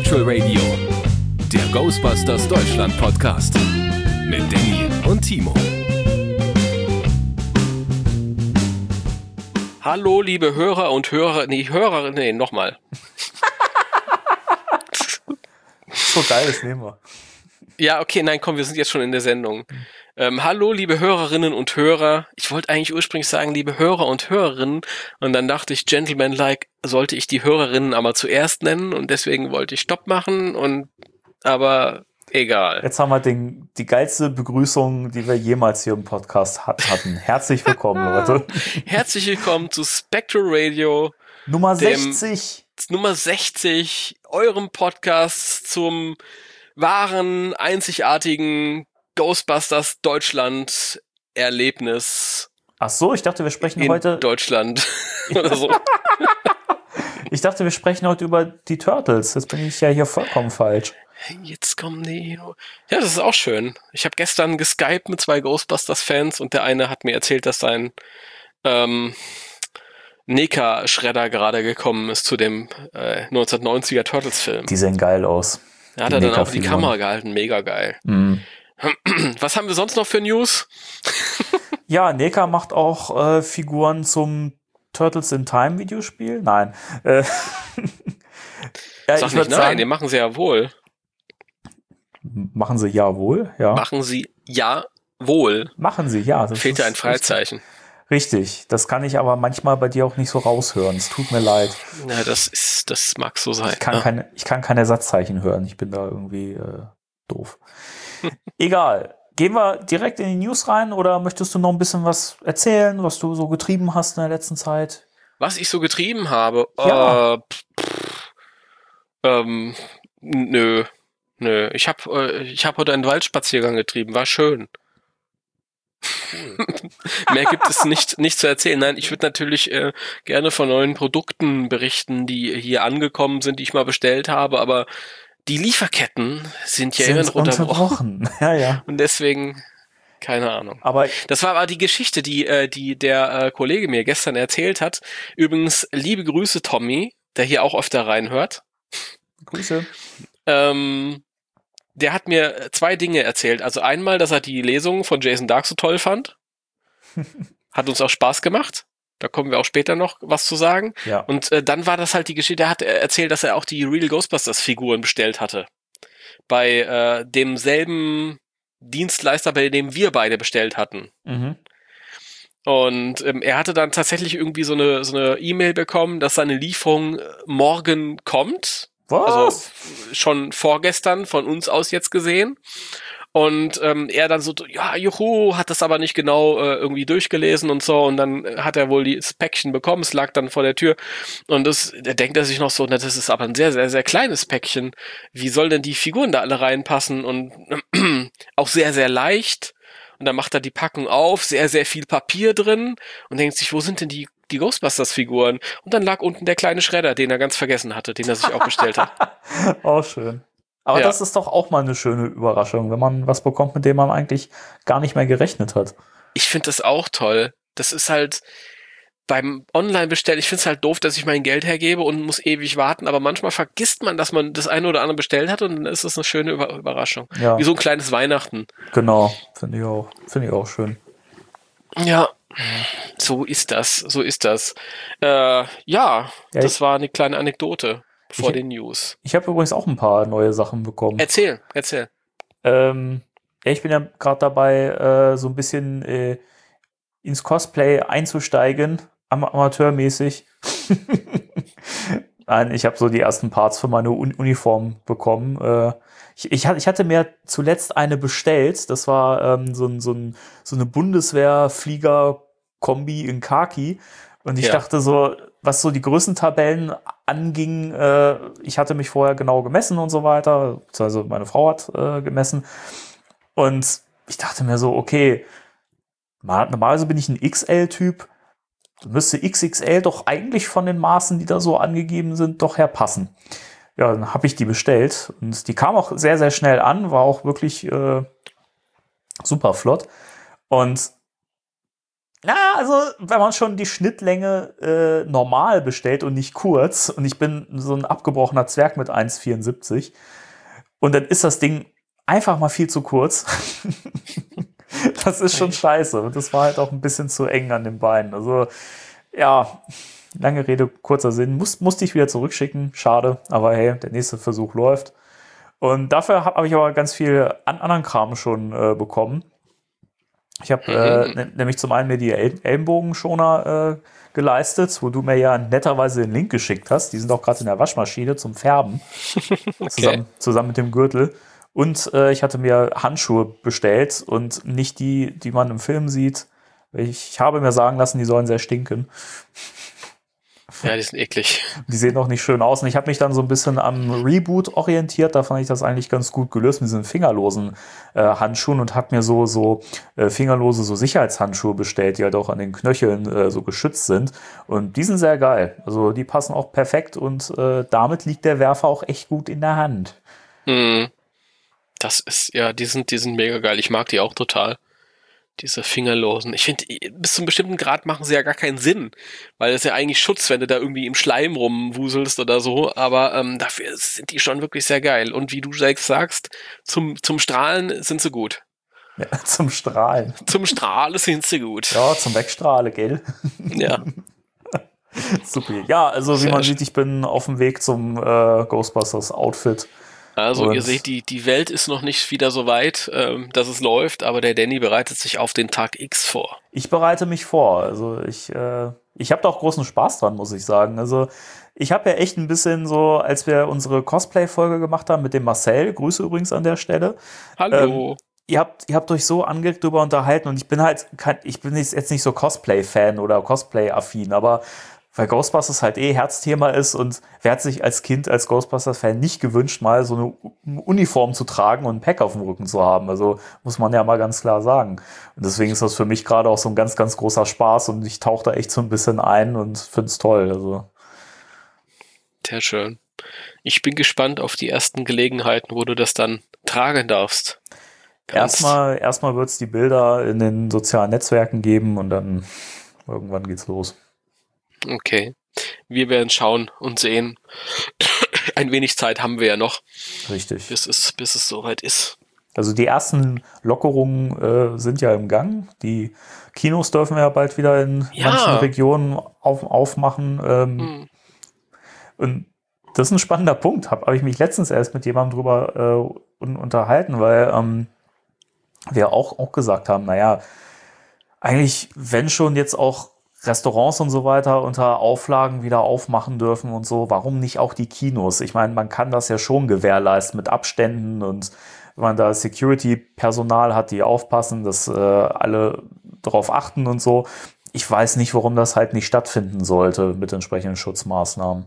Spectral Radio, der Ghostbusters Deutschland Podcast mit Danny und Timo. Hallo, liebe Hörer und Hörerinnen, nochmal. So geil, das nehmen wir. Ja, okay, nein, komm, wir sind jetzt schon in der Sendung. Hallo, liebe Hörerinnen und Hörer. Ich wollte eigentlich ursprünglich sagen, liebe Hörer und Hörerinnen. Und dann dachte ich, gentlemanlike, sollte ich die Hörerinnen aber zuerst nennen. Und deswegen wollte ich Stopp machen. Aber egal. Jetzt haben wir die geilste Begrüßung, die wir jemals hier im Podcast hatten. Herzlich willkommen, Leute. Herzlich willkommen zu Spectral Radio. Nummer 60. Nummer 60, eurem Podcast zum wahren, einzigartigen Ghostbusters Deutschland Erlebnis. Ach so, ich dachte, wir sprechen heute... Deutschland oder so. Ich dachte, wir sprechen heute über die Turtles. Jetzt bin ich ja hier vollkommen falsch. Jetzt kommen die... Ja, das ist auch schön. Ich habe gestern geskypt mit 2 Ghostbusters-Fans und der eine hat mir erzählt, dass sein NECA-Schredder gerade gekommen ist zu dem 1990er Turtles-Film. Die sehen geil aus. Da hat er dann auch die Kamera gehalten, mega geil. Mhm. Was haben wir sonst noch für News? Ja, NECA macht auch Figuren zum Turtles in Time Videospiel. Nein. Ja, sag nicht nein, den machen sie ja wohl. Machen sie ja wohl, ja. Machen sie ja wohl. Machen sie, ja. Das fehlt ja ein Freizeichen. Richtig, das kann ich aber manchmal bei dir auch nicht so raushören. Es tut mir leid. Ja, das mag so sein. Ich kann keine Satzzeichen hören. Ich bin da irgendwie doof. Egal. Gehen wir direkt in die News rein oder möchtest du noch ein bisschen was erzählen, was du so getrieben hast in der letzten Zeit? Was ich so getrieben habe? Ja. Nö. Ich hab heute einen Waldspaziergang getrieben. War schön. Cool. Mehr gibt es nicht zu erzählen. Nein, ich würde natürlich gerne von neuen Produkten berichten, die hier angekommen sind, die ich mal bestellt habe, aber die Lieferketten sind ja immer noch unterbrochen. Ja. Und deswegen, keine Ahnung. Aber das war aber die Geschichte, die der Kollege mir gestern erzählt hat. Übrigens, liebe Grüße, Tommy, der hier auch öfter reinhört. Grüße. Der hat mir 2 Dinge erzählt. Also einmal, dass er die Lesung von Jason Dark so toll fand. Hat uns auch Spaß gemacht. Da kommen wir auch später noch was zu sagen. Ja. Und dann war das halt die Geschichte, er hat erzählt, dass er auch die Real Ghostbusters Figuren bestellt hatte. Bei demselben Dienstleister, bei dem wir beide bestellt hatten. Mhm. Und er hatte dann tatsächlich irgendwie so eine E-Mail bekommen, dass seine Lieferung morgen kommt. Was? Also schon vorgestern von uns aus jetzt gesehen. Und er dann so, ja, juhu, hat das aber nicht genau irgendwie durchgelesen und so. Und dann hat er wohl das Päckchen bekommen, es lag dann vor der Tür. Und da denkt er sich noch so, na, das ist aber ein sehr, sehr, sehr kleines Päckchen. Wie soll denn die Figuren da alle reinpassen? Und auch sehr, sehr leicht. Und dann macht er die Packung auf, sehr, sehr viel Papier drin und denkt sich, wo sind denn die Ghostbusters-Figuren? Und dann lag unten der kleine Schredder, den er ganz vergessen hatte, den er sich auch bestellt hat. Auch schön. Aber ja. Das ist doch auch mal eine schöne Überraschung, wenn man was bekommt, mit dem man eigentlich gar nicht mehr gerechnet hat. Ich finde das auch toll. Das ist halt beim Online-Bestellen, ich finde es halt doof, dass ich mein Geld hergebe und muss ewig warten, aber manchmal vergisst man, dass man das eine oder andere bestellt hat und dann ist das eine schöne Überraschung. Ja. Wie so ein kleines Weihnachten. Genau, finde ich auch schön. Ja, so ist das. Das war eine kleine Anekdote vor den News. Ich habe übrigens auch ein paar neue Sachen bekommen. Erzähl. Ich bin ja gerade dabei, so ein bisschen ins Cosplay einzusteigen, amateurmäßig. Nein, ich habe so die ersten Parts für meine Uniform bekommen. Ich hatte mir zuletzt eine bestellt. Das war so eine Bundeswehr-Flieger-Kombi in Khaki. Und ich dachte so, was so die Größentabellen anging, ich hatte mich vorher genau gemessen und so weiter. Also meine Frau hat gemessen. Und ich dachte mir so, okay, normalerweise bin ich ein XL-Typ. Müsste XXL doch eigentlich von den Maßen, die da so angegeben sind, doch her passen. Ja, dann habe ich die bestellt und die kam auch sehr, sehr schnell an, war auch wirklich super flott. Und also wenn man schon die Schnittlänge normal bestellt und nicht kurz, und ich bin so ein abgebrochener Zwerg mit 1,74 und dann ist das Ding einfach mal viel zu kurz. Das ist schon scheiße. Und das war halt auch ein bisschen zu eng an den Beinen. Also, ja, lange Rede, kurzer Sinn. Musste ich wieder zurückschicken. Schade. Aber hey, der nächste Versuch läuft. Und dafür habe ich aber ganz viel anderen Kram schon bekommen. Ich habe nämlich zum einen mir die Ellenbogenschoner geleistet, wo du mir ja netterweise den Link geschickt hast. Die sind auch gerade in der Waschmaschine zum Färben. Okay. Zusammen mit dem Gürtel. Und ich hatte mir Handschuhe bestellt und nicht die man im Film sieht. Ich habe mir sagen lassen, die sollen sehr stinken. Ja, die sind eklig. Die sehen auch nicht schön aus. Und ich habe mich dann so ein bisschen am Reboot orientiert. Da fand ich das eigentlich ganz gut gelöst mit diesen fingerlosen Handschuhen und habe mir so fingerlose so Sicherheitshandschuhe bestellt, die halt auch an den Knöcheln so geschützt sind. Und die sind sehr geil. Also die passen auch perfekt und damit liegt der Werfer auch echt gut in der Hand. Das ist, ja, die sind mega geil. Ich mag die auch total. Diese fingerlosen. Ich finde, bis zu einem bestimmten Grad machen sie ja gar keinen Sinn. Weil das ist ja eigentlich Schutz, wenn du da irgendwie im Schleim rumwuselst oder so. Aber dafür sind die schon wirklich sehr geil. Und wie du selbst sagst, zum Strahlen sind sie gut. Ja, zum Strahlen. Zum Strahlen sind sie gut. Ja, zum Wegstrahlen, gell? Ja. Super. Ja, also wie man sieht, ich bin auf dem Weg zum Ghostbusters Outfit. Also ihr seht, die Welt ist noch nicht wieder so weit, dass es läuft, aber der Danny bereitet sich auf den Tag X vor. Ich bereite mich vor. Also ich habe da auch großen Spaß dran, muss ich sagen. Also ich habe ja echt ein bisschen so, als wir unsere Cosplay-Folge gemacht haben mit dem Marcel, Grüße übrigens an der Stelle. Hallo. Ihr habt euch so angeregt drüber unterhalten und ich bin jetzt nicht so Cosplay-Fan oder Cosplay-affin, aber weil Ghostbusters halt Herzthema ist und wer hat sich als Kind als Ghostbusters-Fan nicht gewünscht, mal so eine Uniform zu tragen und ein Pack auf dem Rücken zu haben. Also muss man ja mal ganz klar sagen. Und deswegen ist das für mich gerade auch so ein ganz, ganz großer Spaß und ich tauche da echt so ein bisschen ein und finde es toll. Also. Sehr schön. Ich bin gespannt auf die ersten Gelegenheiten, wo du das dann tragen darfst. Erstmal wird es die Bilder in den sozialen Netzwerken geben und dann irgendwann geht's los. Okay. Wir werden schauen und sehen. Ein wenig Zeit haben wir ja noch. Richtig. Bis es soweit ist. Also die ersten Lockerungen sind ja im Gang. Die Kinos dürfen ja bald wieder in manchen Regionen aufmachen. Und das ist ein spannender Punkt. Habe ich mich letztens erst mit jemandem drüber unterhalten, weil wir auch gesagt haben, naja, eigentlich, wenn schon jetzt auch Restaurants und so weiter unter Auflagen wieder aufmachen dürfen und so, warum nicht auch die Kinos? Ich meine, man kann das ja schon gewährleisten mit Abständen und wenn man da Security-Personal hat, die aufpassen, dass alle darauf achten und so. Ich weiß nicht, warum das halt nicht stattfinden sollte mit entsprechenden Schutzmaßnahmen.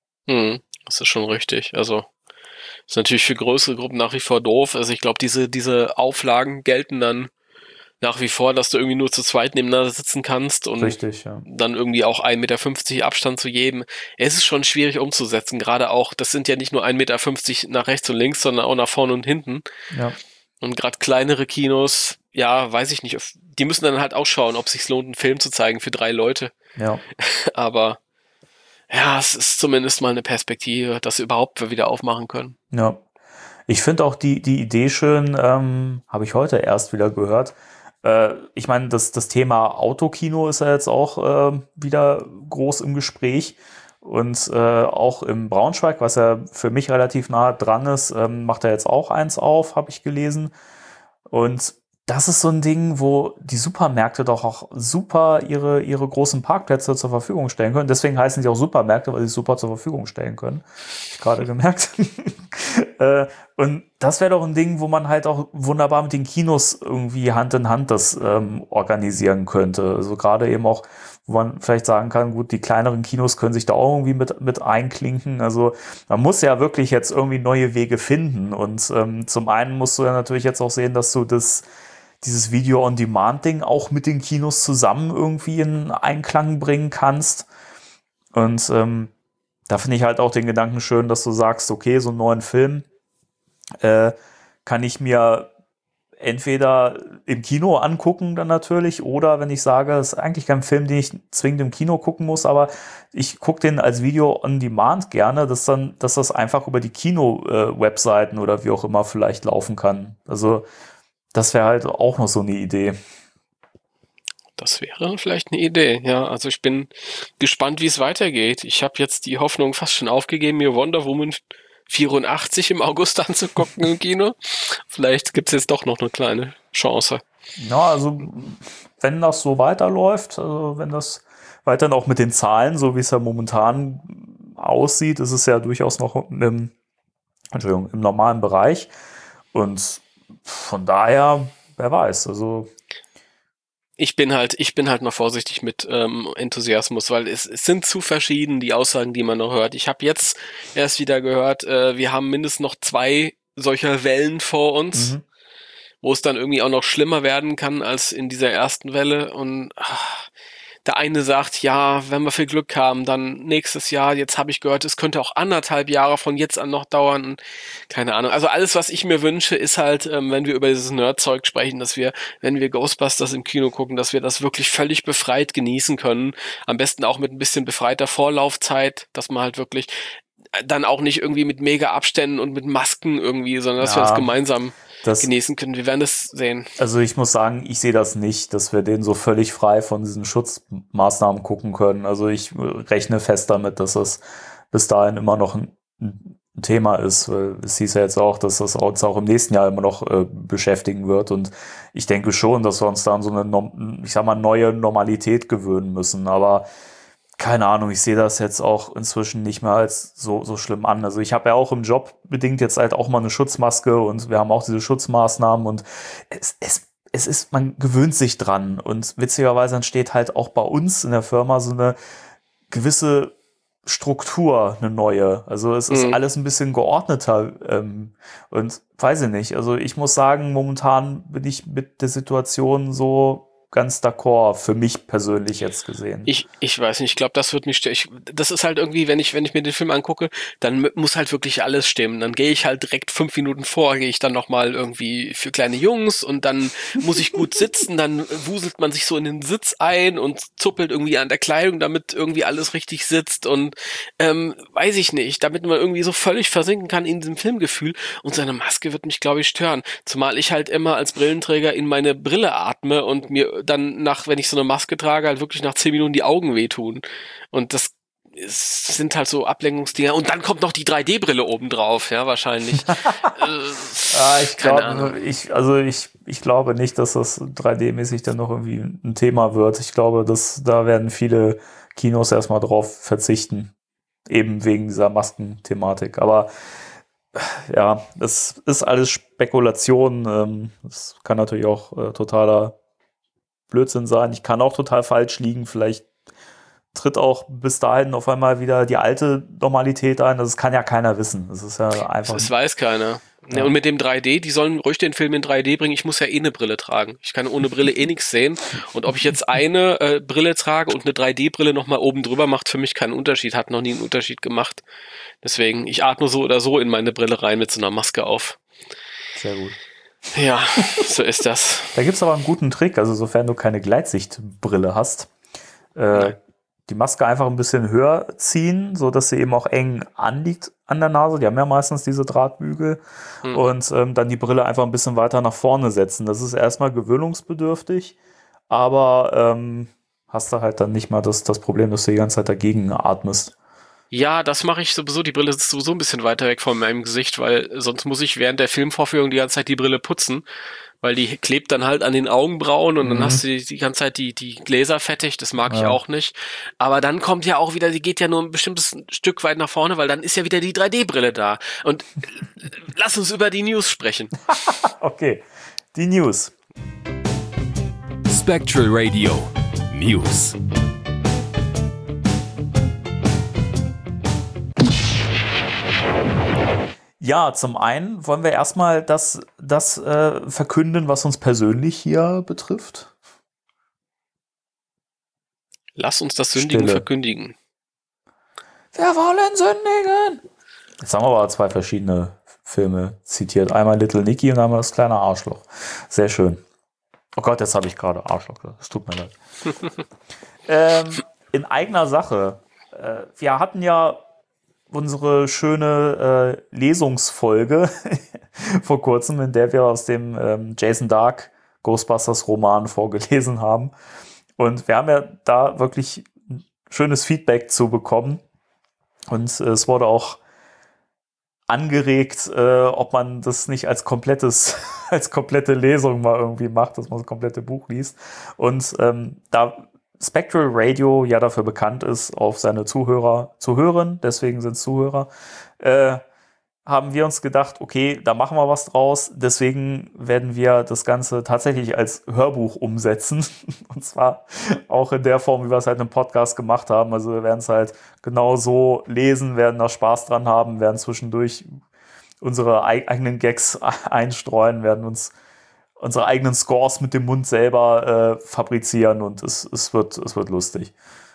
Das ist schon richtig. Also ist natürlich für größere Gruppen nach wie vor doof. Also ich glaube, diese Auflagen gelten dann nach wie vor, dass du irgendwie nur zu zweit nebeneinander sitzen kannst und richtig, ja. Dann irgendwie auch 1,50 Meter Abstand zu jedem. Es ist schon schwierig umzusetzen, gerade auch, das sind ja nicht nur 1,50 Meter nach rechts und links, sondern auch nach vorne und hinten. Ja. Und gerade kleinere Kinos, ja, weiß ich nicht, die müssen dann halt auch schauen, ob es sich lohnt, einen Film zu zeigen für 3 Leute. Ja. Aber ja, es ist zumindest mal eine Perspektive, dass sie überhaupt wieder aufmachen können. Ja. Ich finde auch die Idee schön, habe ich heute erst wieder gehört. Ich meine, das Thema Autokino ist ja jetzt auch wieder groß im Gespräch. Und auch im Braunschweig, was ja für mich relativ nah dran ist, macht er jetzt auch eins auf, habe ich gelesen. Und das ist so ein Ding, wo die Supermärkte doch auch super ihre großen Parkplätze zur Verfügung stellen können. Deswegen heißen sie auch Supermärkte, weil sie es super zur Verfügung stellen können. Hab ich gerade gemerkt. Und das wäre doch ein Ding, wo man halt auch wunderbar mit den Kinos irgendwie Hand in Hand das organisieren könnte. Also gerade eben auch, wo man vielleicht sagen kann, gut, die kleineren Kinos können sich da auch irgendwie mit einklinken. Also man muss ja wirklich jetzt irgendwie neue Wege finden. Und zum einen musst du ja natürlich jetzt auch sehen, dass du dieses Video-on-Demand-Ding auch mit den Kinos zusammen irgendwie in Einklang bringen kannst. Und da finde ich halt auch den Gedanken schön, dass du sagst, okay, so einen neuen Film kann ich mir entweder im Kino angucken dann natürlich oder wenn ich sage, es ist eigentlich kein Film, den ich zwingend im Kino gucken muss, aber ich gucke den als Video on Demand gerne, dass das einfach über die Kino-Webseiten oder wie auch immer vielleicht laufen kann. Also das wäre halt auch noch so eine Idee. Das wäre vielleicht eine Idee, ja. Also ich bin gespannt, wie es weitergeht. Ich habe jetzt die Hoffnung fast schon aufgegeben, mir Wonder Woman 84 im August anzugucken im Kino. Vielleicht gibt es jetzt doch noch eine kleine Chance. Ja, also wenn das so weiterläuft, also wenn das weiterhin auch mit den Zahlen, so wie es ja momentan aussieht, ist es ja durchaus noch im normalen Bereich. Und von daher, wer weiß, also Ich bin halt noch vorsichtig mit Enthusiasmus, weil es sind zu verschieden die Aussagen, die man noch hört. Ich habe jetzt erst wieder gehört, wir haben mindestens noch 2 solcher Wellen vor uns, wo es dann irgendwie auch noch schlimmer werden kann als in dieser ersten Welle. Und der eine sagt, ja, wenn wir viel Glück haben, dann nächstes Jahr, jetzt habe ich gehört, es könnte auch 1,5 Jahre von jetzt an noch dauern. Keine Ahnung. Also alles, was ich mir wünsche, ist halt, wenn wir über dieses Nerd-Zeug sprechen, dass wir, wenn wir Ghostbusters im Kino gucken, dass wir das wirklich völlig befreit genießen können. Am besten auch mit ein bisschen befreiter Vorlaufzeit, dass man halt wirklich dann auch nicht irgendwie mit mega Abständen und mit Masken irgendwie, sondern dass wir uns gemeinsam genießen können. Wir werden das sehen. Also ich muss sagen, ich sehe das nicht, dass wir den so völlig frei von diesen Schutzmaßnahmen gucken können. Also ich rechne fest damit, dass es bis dahin immer noch ein Thema ist. Weil es hieß ja jetzt auch, dass das uns auch im nächsten Jahr immer noch beschäftigen wird. Und ich denke schon, dass wir uns da an so eine, ich sag mal, neue Normalität gewöhnen müssen. Aber keine Ahnung, ich sehe das jetzt auch inzwischen nicht mehr als so schlimm an. Also ich habe ja auch im Job bedingt jetzt halt auch mal eine Schutzmaske und wir haben auch diese Schutzmaßnahmen und es ist, man gewöhnt sich dran und witzigerweise entsteht halt auch bei uns in der Firma so eine gewisse Struktur, eine neue. Also es ist alles ein bisschen geordneter und weiß ich nicht. Also ich muss sagen, momentan bin ich mit der Situation so ganz d'accord, für mich persönlich jetzt gesehen. Ich weiß nicht, ich glaube, das wird mich das ist halt irgendwie, wenn ich mir den Film angucke, dann muss halt wirklich alles stimmen. Dann gehe ich halt direkt 5 Minuten vor, gehe ich dann nochmal irgendwie für kleine Jungs und dann muss ich gut sitzen, dann wuselt man sich so in den Sitz ein und zuppelt irgendwie an der Kleidung, damit irgendwie alles richtig sitzt und weiß ich nicht, damit man irgendwie so völlig versinken kann in diesem Filmgefühl und seine Maske wird mich, glaube ich, stören. Zumal ich halt immer als Brillenträger in meine Brille atme und mir dann wenn ich so eine Maske trage, halt wirklich nach 10 Minuten die Augen wehtun. Und das sind halt so Ablenkungsdinger. Und dann kommt noch die 3D-Brille obendrauf, ja, wahrscheinlich. Ich glaube nicht, dass das 3D-mäßig dann noch irgendwie ein Thema wird. Ich glaube, da werden viele Kinos erstmal drauf verzichten. Eben wegen dieser Maskenthematik. Aber ja, das ist alles Spekulation. Das kann natürlich auch totaler Blödsinn sein. Ich kann auch total falsch liegen. Vielleicht tritt auch bis dahin auf einmal wieder die alte Normalität ein. Das kann ja keiner wissen. Das ist ja einfach. Das weiß keiner. Ja. Und mit dem 3D, die sollen ruhig den Film in 3D bringen. Ich muss ja eine Brille tragen. Ich kann ohne Brille nichts sehen. Und ob ich jetzt eine Brille trage und eine 3D-Brille nochmal oben drüber, macht für mich keinen Unterschied. Hat noch nie einen Unterschied gemacht. Deswegen, ich atme so oder so in meine Brille rein mit so einer Maske auf. Sehr gut. Ja, so ist das. Da gibt es aber einen guten Trick, also sofern du keine Gleitsichtbrille hast, die Maske einfach ein bisschen höher ziehen, sodass sie eben auch eng anliegt an der Nase. Die haben ja meistens diese Drahtbügel und dann die Brille einfach ein bisschen weiter nach vorne setzen. Das ist erstmal gewöhnungsbedürftig, aber hast du halt dann nicht mal das Problem, dass du die ganze Zeit dagegen atmest. Ja, das mache ich sowieso. Die Brille ist sowieso ein bisschen weiter weg von meinem Gesicht, weil sonst muss ich während der Filmvorführung die ganze Zeit die Brille putzen, weil die klebt dann halt an den Augenbrauen und dann hast du die ganze Zeit die Gläser fettig. Das mag ich auch nicht. Aber dann kommt ja auch wieder, die geht ja nur ein bestimmtes Stück weit nach vorne, weil dann ist ja wieder die 3D-Brille da. Und lass uns über die News sprechen. Okay, die News. Spectral Radio News. Ja, zum einen wollen wir erstmal das verkünden, was uns persönlich hier betrifft. Lass uns das Sündigen verkündigen. Wir wollen sündigen. Jetzt haben wir aber 2 verschiedene Filme zitiert. Einmal Little Nicky und einmal das kleine Arschloch. Sehr schön. Oh Gott, jetzt habe ich gerade Arschloch gesagt. Es tut mir leid. In eigener Sache. Wir hatten ja unsere schöne Lesungsfolge vor kurzem, in der wir aus dem Jason Dark Ghostbusters Roman vorgelesen haben. Und wir haben ja da wirklich schönes Feedback zu bekommen. Und es wurde auch angeregt, ob man das nicht als komplette Lesung mal irgendwie macht, dass man das komplette Buch liest. Und da Spectral Radio ja dafür bekannt ist, auf seine Zuhörer zu hören, deswegen sind es Zuhörer, haben wir uns gedacht, okay, da machen wir was draus. Deswegen werden wir das Ganze tatsächlich als Hörbuch umsetzen. Und zwar auch in der Form, wie wir es halt im Podcast gemacht haben. Also wir werden es halt genau so lesen, werden da Spaß dran haben, werden zwischendurch unsere eigenen Gags einstreuen, werden uns unsere eigenen Scores mit dem Mund selber fabrizieren und es wird lustig.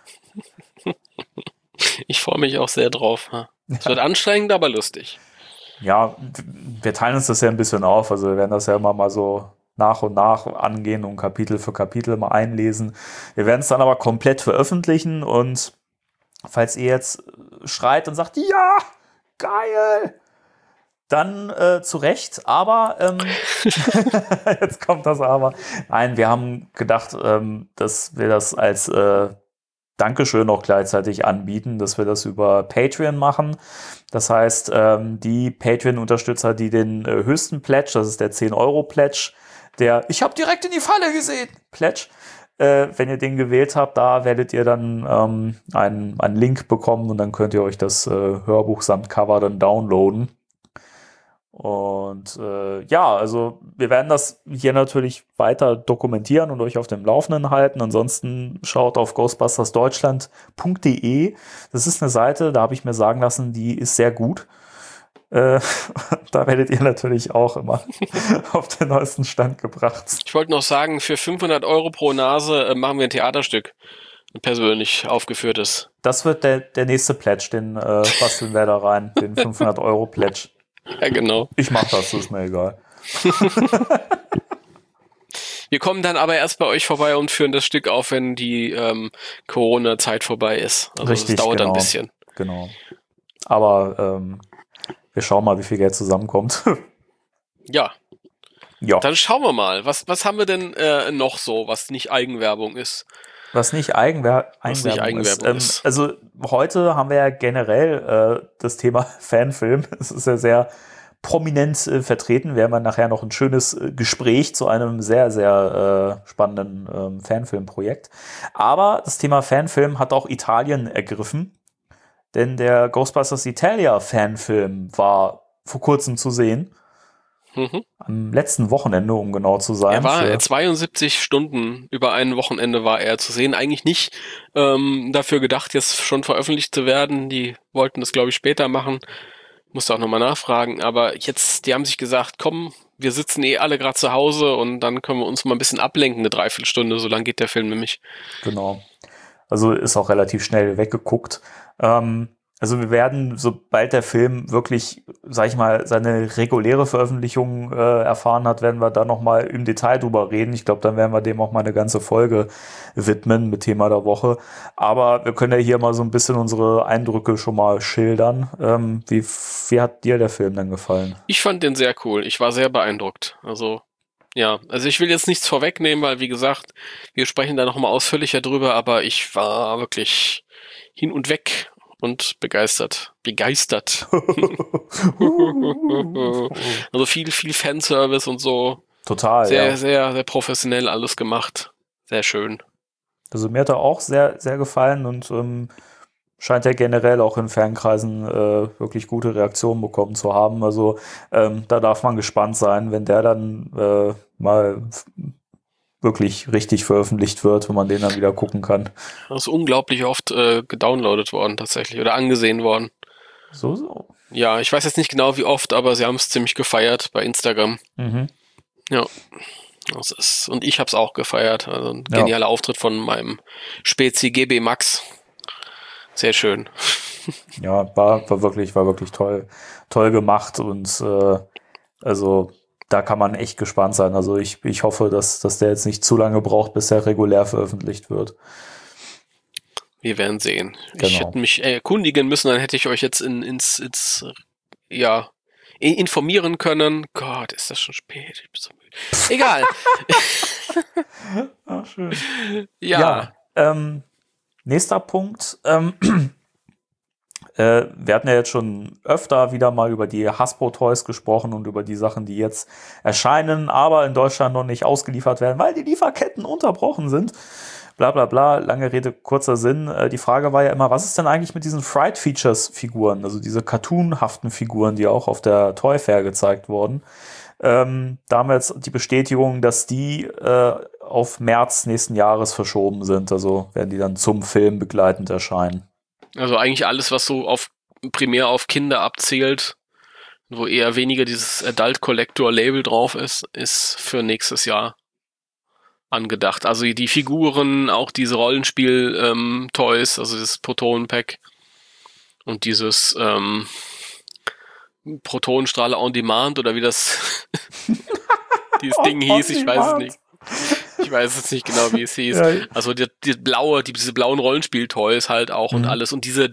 Ich freue mich auch sehr drauf. Es wird anstrengend, aber lustig. Ja, wir teilen uns das ja ein bisschen auf. Also wir werden das ja immer mal so nach und nach angehen und Kapitel für Kapitel mal einlesen. Wir werden es dann aber komplett veröffentlichen und falls ihr jetzt schreit und sagt, ja, geil, dann zu Recht, aber jetzt kommt das aber. Nein, wir haben gedacht, dass wir das als Dankeschön auch gleichzeitig anbieten, dass wir das über Patreon machen. Das heißt, die Patreon-Unterstützer, die den höchsten Pledge, das ist der 10-Euro-Pledge, der ich habe direkt in die Falle gesehen, Pledge, wenn ihr den gewählt habt, da werdet ihr dann einen Link bekommen und dann könnt ihr euch das Hörbuch samt Cover dann downloaden. Und ja, also wir werden das hier natürlich weiter dokumentieren und euch auf dem Laufenden halten. Ansonsten schaut auf ghostbustersdeutschland.de. Das ist eine Seite, da habe ich mir sagen lassen, die ist sehr gut. Da werdet ihr natürlich auch immer auf den neuesten Stand gebracht. Ich wollte noch sagen, für 500 Euro pro Nase machen wir ein Theaterstück, ein persönlich aufgeführtes. Das wird der nächste Pledge, den basteln wir da rein, den 500 Euro Pledge. Ja, genau. Ich mach das ist mir egal. Wir kommen dann aber erst bei euch vorbei und führen das Stück auf, wenn die Corona-Zeit vorbei ist. Also richtig, das dauert genau, ein bisschen. Genau. Aber wir schauen mal, wie viel Geld zusammenkommt. Ja. Ja. Dann schauen wir mal. Was haben wir denn noch so, was nicht Eigenwerbung ist? Was nicht Eigenwerbung ist. Also heute haben wir ja generell das Thema Fanfilm. Es ist ja sehr prominent vertreten. Wir haben ja nachher noch ein schönes Gespräch zu einem sehr, sehr spannenden Fanfilmprojekt. Aber das Thema Fanfilm hat auch Italien ergriffen. Denn der Ghostbusters Italia Fanfilm war vor kurzem zu sehen. Mhm. Am letzten Wochenende, um genau zu sein. Er war 72 Stunden über ein Wochenende war er zu sehen. Eigentlich nicht dafür gedacht, jetzt schon veröffentlicht zu werden. Die wollten das, glaube ich, später machen. Musste auch nochmal nachfragen. Aber jetzt, die haben sich gesagt, komm, wir sitzen alle gerade zu Hause und dann können wir uns mal ein bisschen ablenken, eine Dreiviertelstunde. So lang geht der Film nämlich. Genau. Also ist auch relativ schnell weggeguckt. Also wir werden, sobald der Film wirklich, sag ich mal, seine reguläre Veröffentlichung erfahren hat, werden wir da nochmal im Detail drüber reden. Ich glaube, dann werden wir dem auch mal eine ganze Folge widmen mit Thema der Woche. Aber wir können ja hier mal so ein bisschen unsere Eindrücke schon mal schildern. Wie hat dir der Film denn gefallen? Ich fand den sehr cool. Ich war sehr beeindruckt. Also ich will jetzt nichts vorwegnehmen, weil wie gesagt, wir sprechen da nochmal ausführlicher drüber, aber ich war wirklich hin und weg. Und begeistert. Also viel Fanservice und so. Total, sehr, sehr, sehr professionell alles gemacht. Sehr schön. Also mir hat er auch sehr, sehr gefallen und scheint ja generell auch in Fankreisen wirklich gute Reaktionen bekommen zu haben. Also da darf man gespannt sein, wenn der dann mal wirklich richtig veröffentlicht wird, wenn man den dann wieder gucken kann. Das ist unglaublich oft gedownloadet worden tatsächlich oder angesehen worden. So. Ja, ich weiß jetzt nicht genau wie oft, aber sie haben es ziemlich gefeiert bei Instagram. Mhm. Ja. Und ich habe es auch gefeiert. Also ein genialer Auftritt von meinem Spezi GB Max. Sehr schön. Ja, war wirklich toll gemacht und also da kann man echt gespannt sein. Also ich hoffe, dass der jetzt nicht zu lange braucht, bis er regulär veröffentlicht wird. Wir werden sehen. Genau. Ich hätte mich erkundigen müssen, dann hätte ich euch jetzt informieren können. Gott, ist das schon spät. Ich bin so müde. Egal. Ach, schön. Ja. Nächster Punkt. Wir hatten ja jetzt schon öfter wieder mal über die Hasbro-Toys gesprochen und über die Sachen, die jetzt erscheinen, aber in Deutschland noch nicht ausgeliefert werden, weil die Lieferketten unterbrochen sind. Bla bla bla, lange Rede, kurzer Sinn. Die Frage war ja immer, was ist denn eigentlich mit diesen Fright Features-Figuren, also diese cartoonhaften Figuren, die auch auf der Toy Fair gezeigt wurden. Da haben wir jetzt die Bestätigung, dass die auf März nächsten Jahres verschoben sind. Also werden die dann zum Film begleitend erscheinen. Also eigentlich alles, was so primär auf Kinder abzielt, wo eher weniger dieses Adult Collector Label drauf ist für nächstes Jahr angedacht. Also die Figuren, auch diese Rollenspiel Toys, also das Proton-Pack und dieses Protonenstrahler on Demand oder wie das dieses Ding hieß, ich weiß es nicht. Ich weiß jetzt nicht genau, wie es hieß. Ja. Also diese blauen Rollenspiel-Toys halt auch und alles. Und diese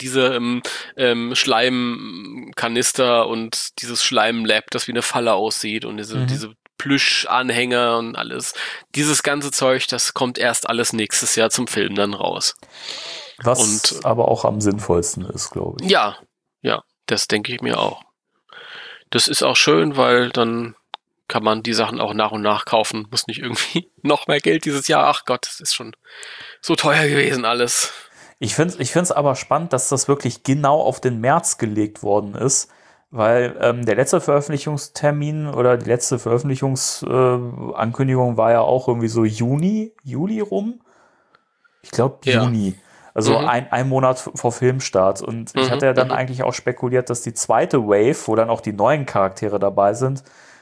Schleimkanister und dieses Schleim-Lab, das wie eine Falle aussieht und diese Plüsch-Anhänger und alles. Dieses ganze Zeug, das kommt erst alles nächstes Jahr zum Film dann raus. Was aber auch am sinnvollsten ist, glaube ich. Ja, das denke ich mir auch. Das ist auch schön, weil dann kann man die Sachen auch nach und nach kaufen. Muss nicht irgendwie noch mehr Geld dieses Jahr. Ach Gott, das ist schon so teuer gewesen alles. Ich find's aber spannend, dass das wirklich genau auf den März gelegt worden ist, weil der letzte Veröffentlichungstermin oder die letzte Veröffentlichungsankündigung war ja auch irgendwie so Juli rum. Ich glaube Juni. Also ein Monat vor Filmstart. Und ich hatte ja dann eigentlich auch spekuliert, dass die zweite Wave, wo dann auch die neuen Charaktere dabei sind,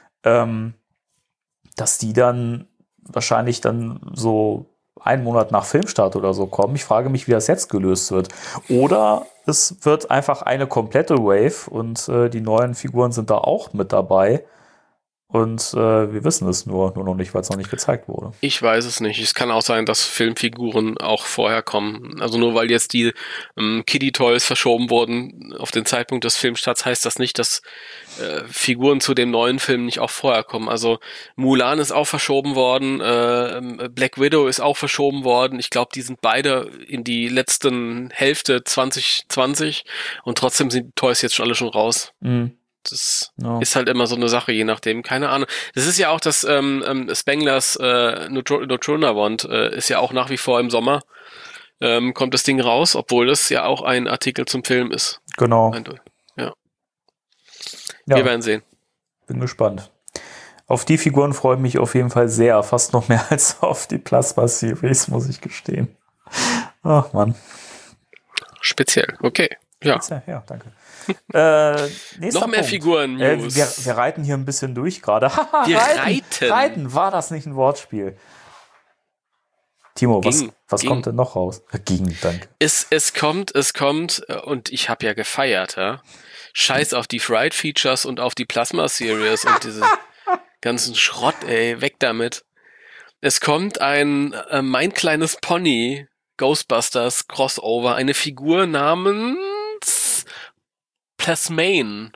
dass die dann wahrscheinlich dann so einen Monat nach Filmstart oder so kommen. Ich frage mich, wie das jetzt gelöst wird. Oder es wird einfach eine komplette Wave und die neuen Figuren sind da auch mit dabei. Und wir wissen es nur noch nicht, weil es noch nicht gezeigt wurde. Ich weiß es nicht. Es kann auch sein, dass Filmfiguren auch vorher kommen. Also nur weil jetzt die Kiddie-Toys verschoben wurden auf den Zeitpunkt des Filmstarts, heißt das nicht, dass Figuren zu dem neuen Film nicht auch vorher kommen. Also Mulan ist auch verschoben worden, Black Widow ist auch verschoben worden. Ich glaube, die sind beide in die letzten Hälfte 2020 und trotzdem sind die Toys jetzt alle schon raus. Das ist halt immer so eine Sache, je nachdem, keine Ahnung. Das ist ja auch das Spenglers Neutronawand ist ja auch nach wie vor im Sommer. Kommt das Ding raus, obwohl das ja auch ein Artikel zum Film ist. Genau. Ja. Wir werden sehen. Bin gespannt. Auf die Figuren freue ich mich auf jeden Fall sehr. Fast noch mehr als auf die Plasma-Series, muss ich gestehen. Ach, Mann. Speziell, okay. Ja. Ja, danke. Noch mehr Figuren-News. Wir reiten hier ein bisschen durch gerade. Wir reiten. Reiten, war das nicht ein Wortspiel? Timo, was kommt denn noch raus? Danke. Es kommt, und ich habe ja gefeiert, ja. Scheiß auf die Fright Features und auf die Plasma Series und diese ganzen Schrott, ey, weg damit. Es kommt ein Mein kleines Pony Ghostbusters Crossover, eine Figur namens Plasmane.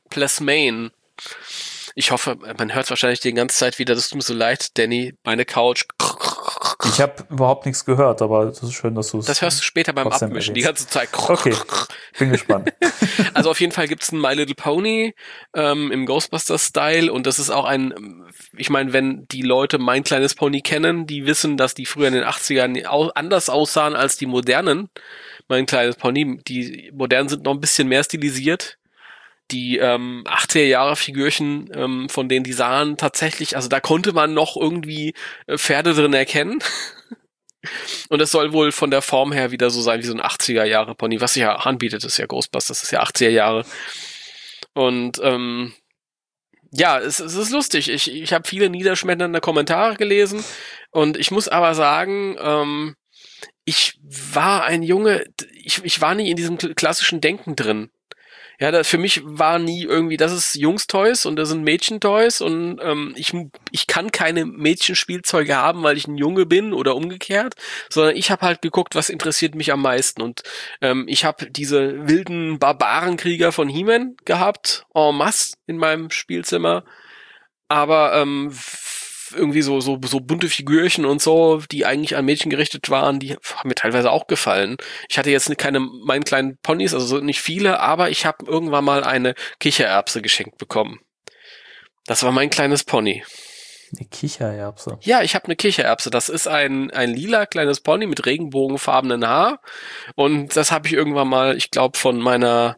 Ich hoffe, man hört wahrscheinlich die ganze Zeit wieder, das tut mir so leid, Danny, meine Couch. Ich habe überhaupt nichts gehört, aber das ist schön, dass du es. Das hörst du später beim Abmischen, die ganze Zeit. Okay, bin gespannt. Also auf jeden Fall gibt's ein My Little Pony im Ghostbusters-Style und das ist auch ich meine, wenn die Leute Mein kleines Pony kennen, die wissen, dass die früher in den 80ern anders aussahen als die modernen Mein kleines Pony. Die modernen sind noch ein bisschen mehr stilisiert. Die 80er-Jahre-Figürchen, von denen die sahen tatsächlich, also da konnte man noch irgendwie Pferde drin erkennen. Und es soll wohl von der Form her wieder so sein wie so ein 80er-Jahre-Pony, was sich ja anbietet, ist ja Ghostbusters, das ist ja 80er-Jahre. Und ja, es ist lustig. Ich habe viele niederschmetternde Kommentare gelesen und ich muss aber sagen, ich war ein Junge, ich war nie in diesem klassischen Denken drin. Ja, für mich war nie irgendwie, das ist Jungs-Toys und das sind Mädchen-Toys und ich kann keine Mädchenspielzeuge haben, weil ich ein Junge bin oder umgekehrt, sondern ich habe halt geguckt, was interessiert mich am meisten und ich habe diese wilden Barbarenkrieger von He-Man gehabt, en masse in meinem Spielzimmer, aber irgendwie so bunte Figürchen und so, die eigentlich an Mädchen gerichtet waren, die haben mir teilweise auch gefallen. Ich hatte jetzt keine meinen kleinen Ponys, also nicht viele, aber ich habe irgendwann mal eine Kichererbse geschenkt bekommen. Das war mein kleines Pony. Eine Kichererbse? Ja, ich habe eine Kichererbse. Das ist ein lila kleines Pony mit regenbogenfarbenen Haar und das habe ich irgendwann mal, ich glaube, von meiner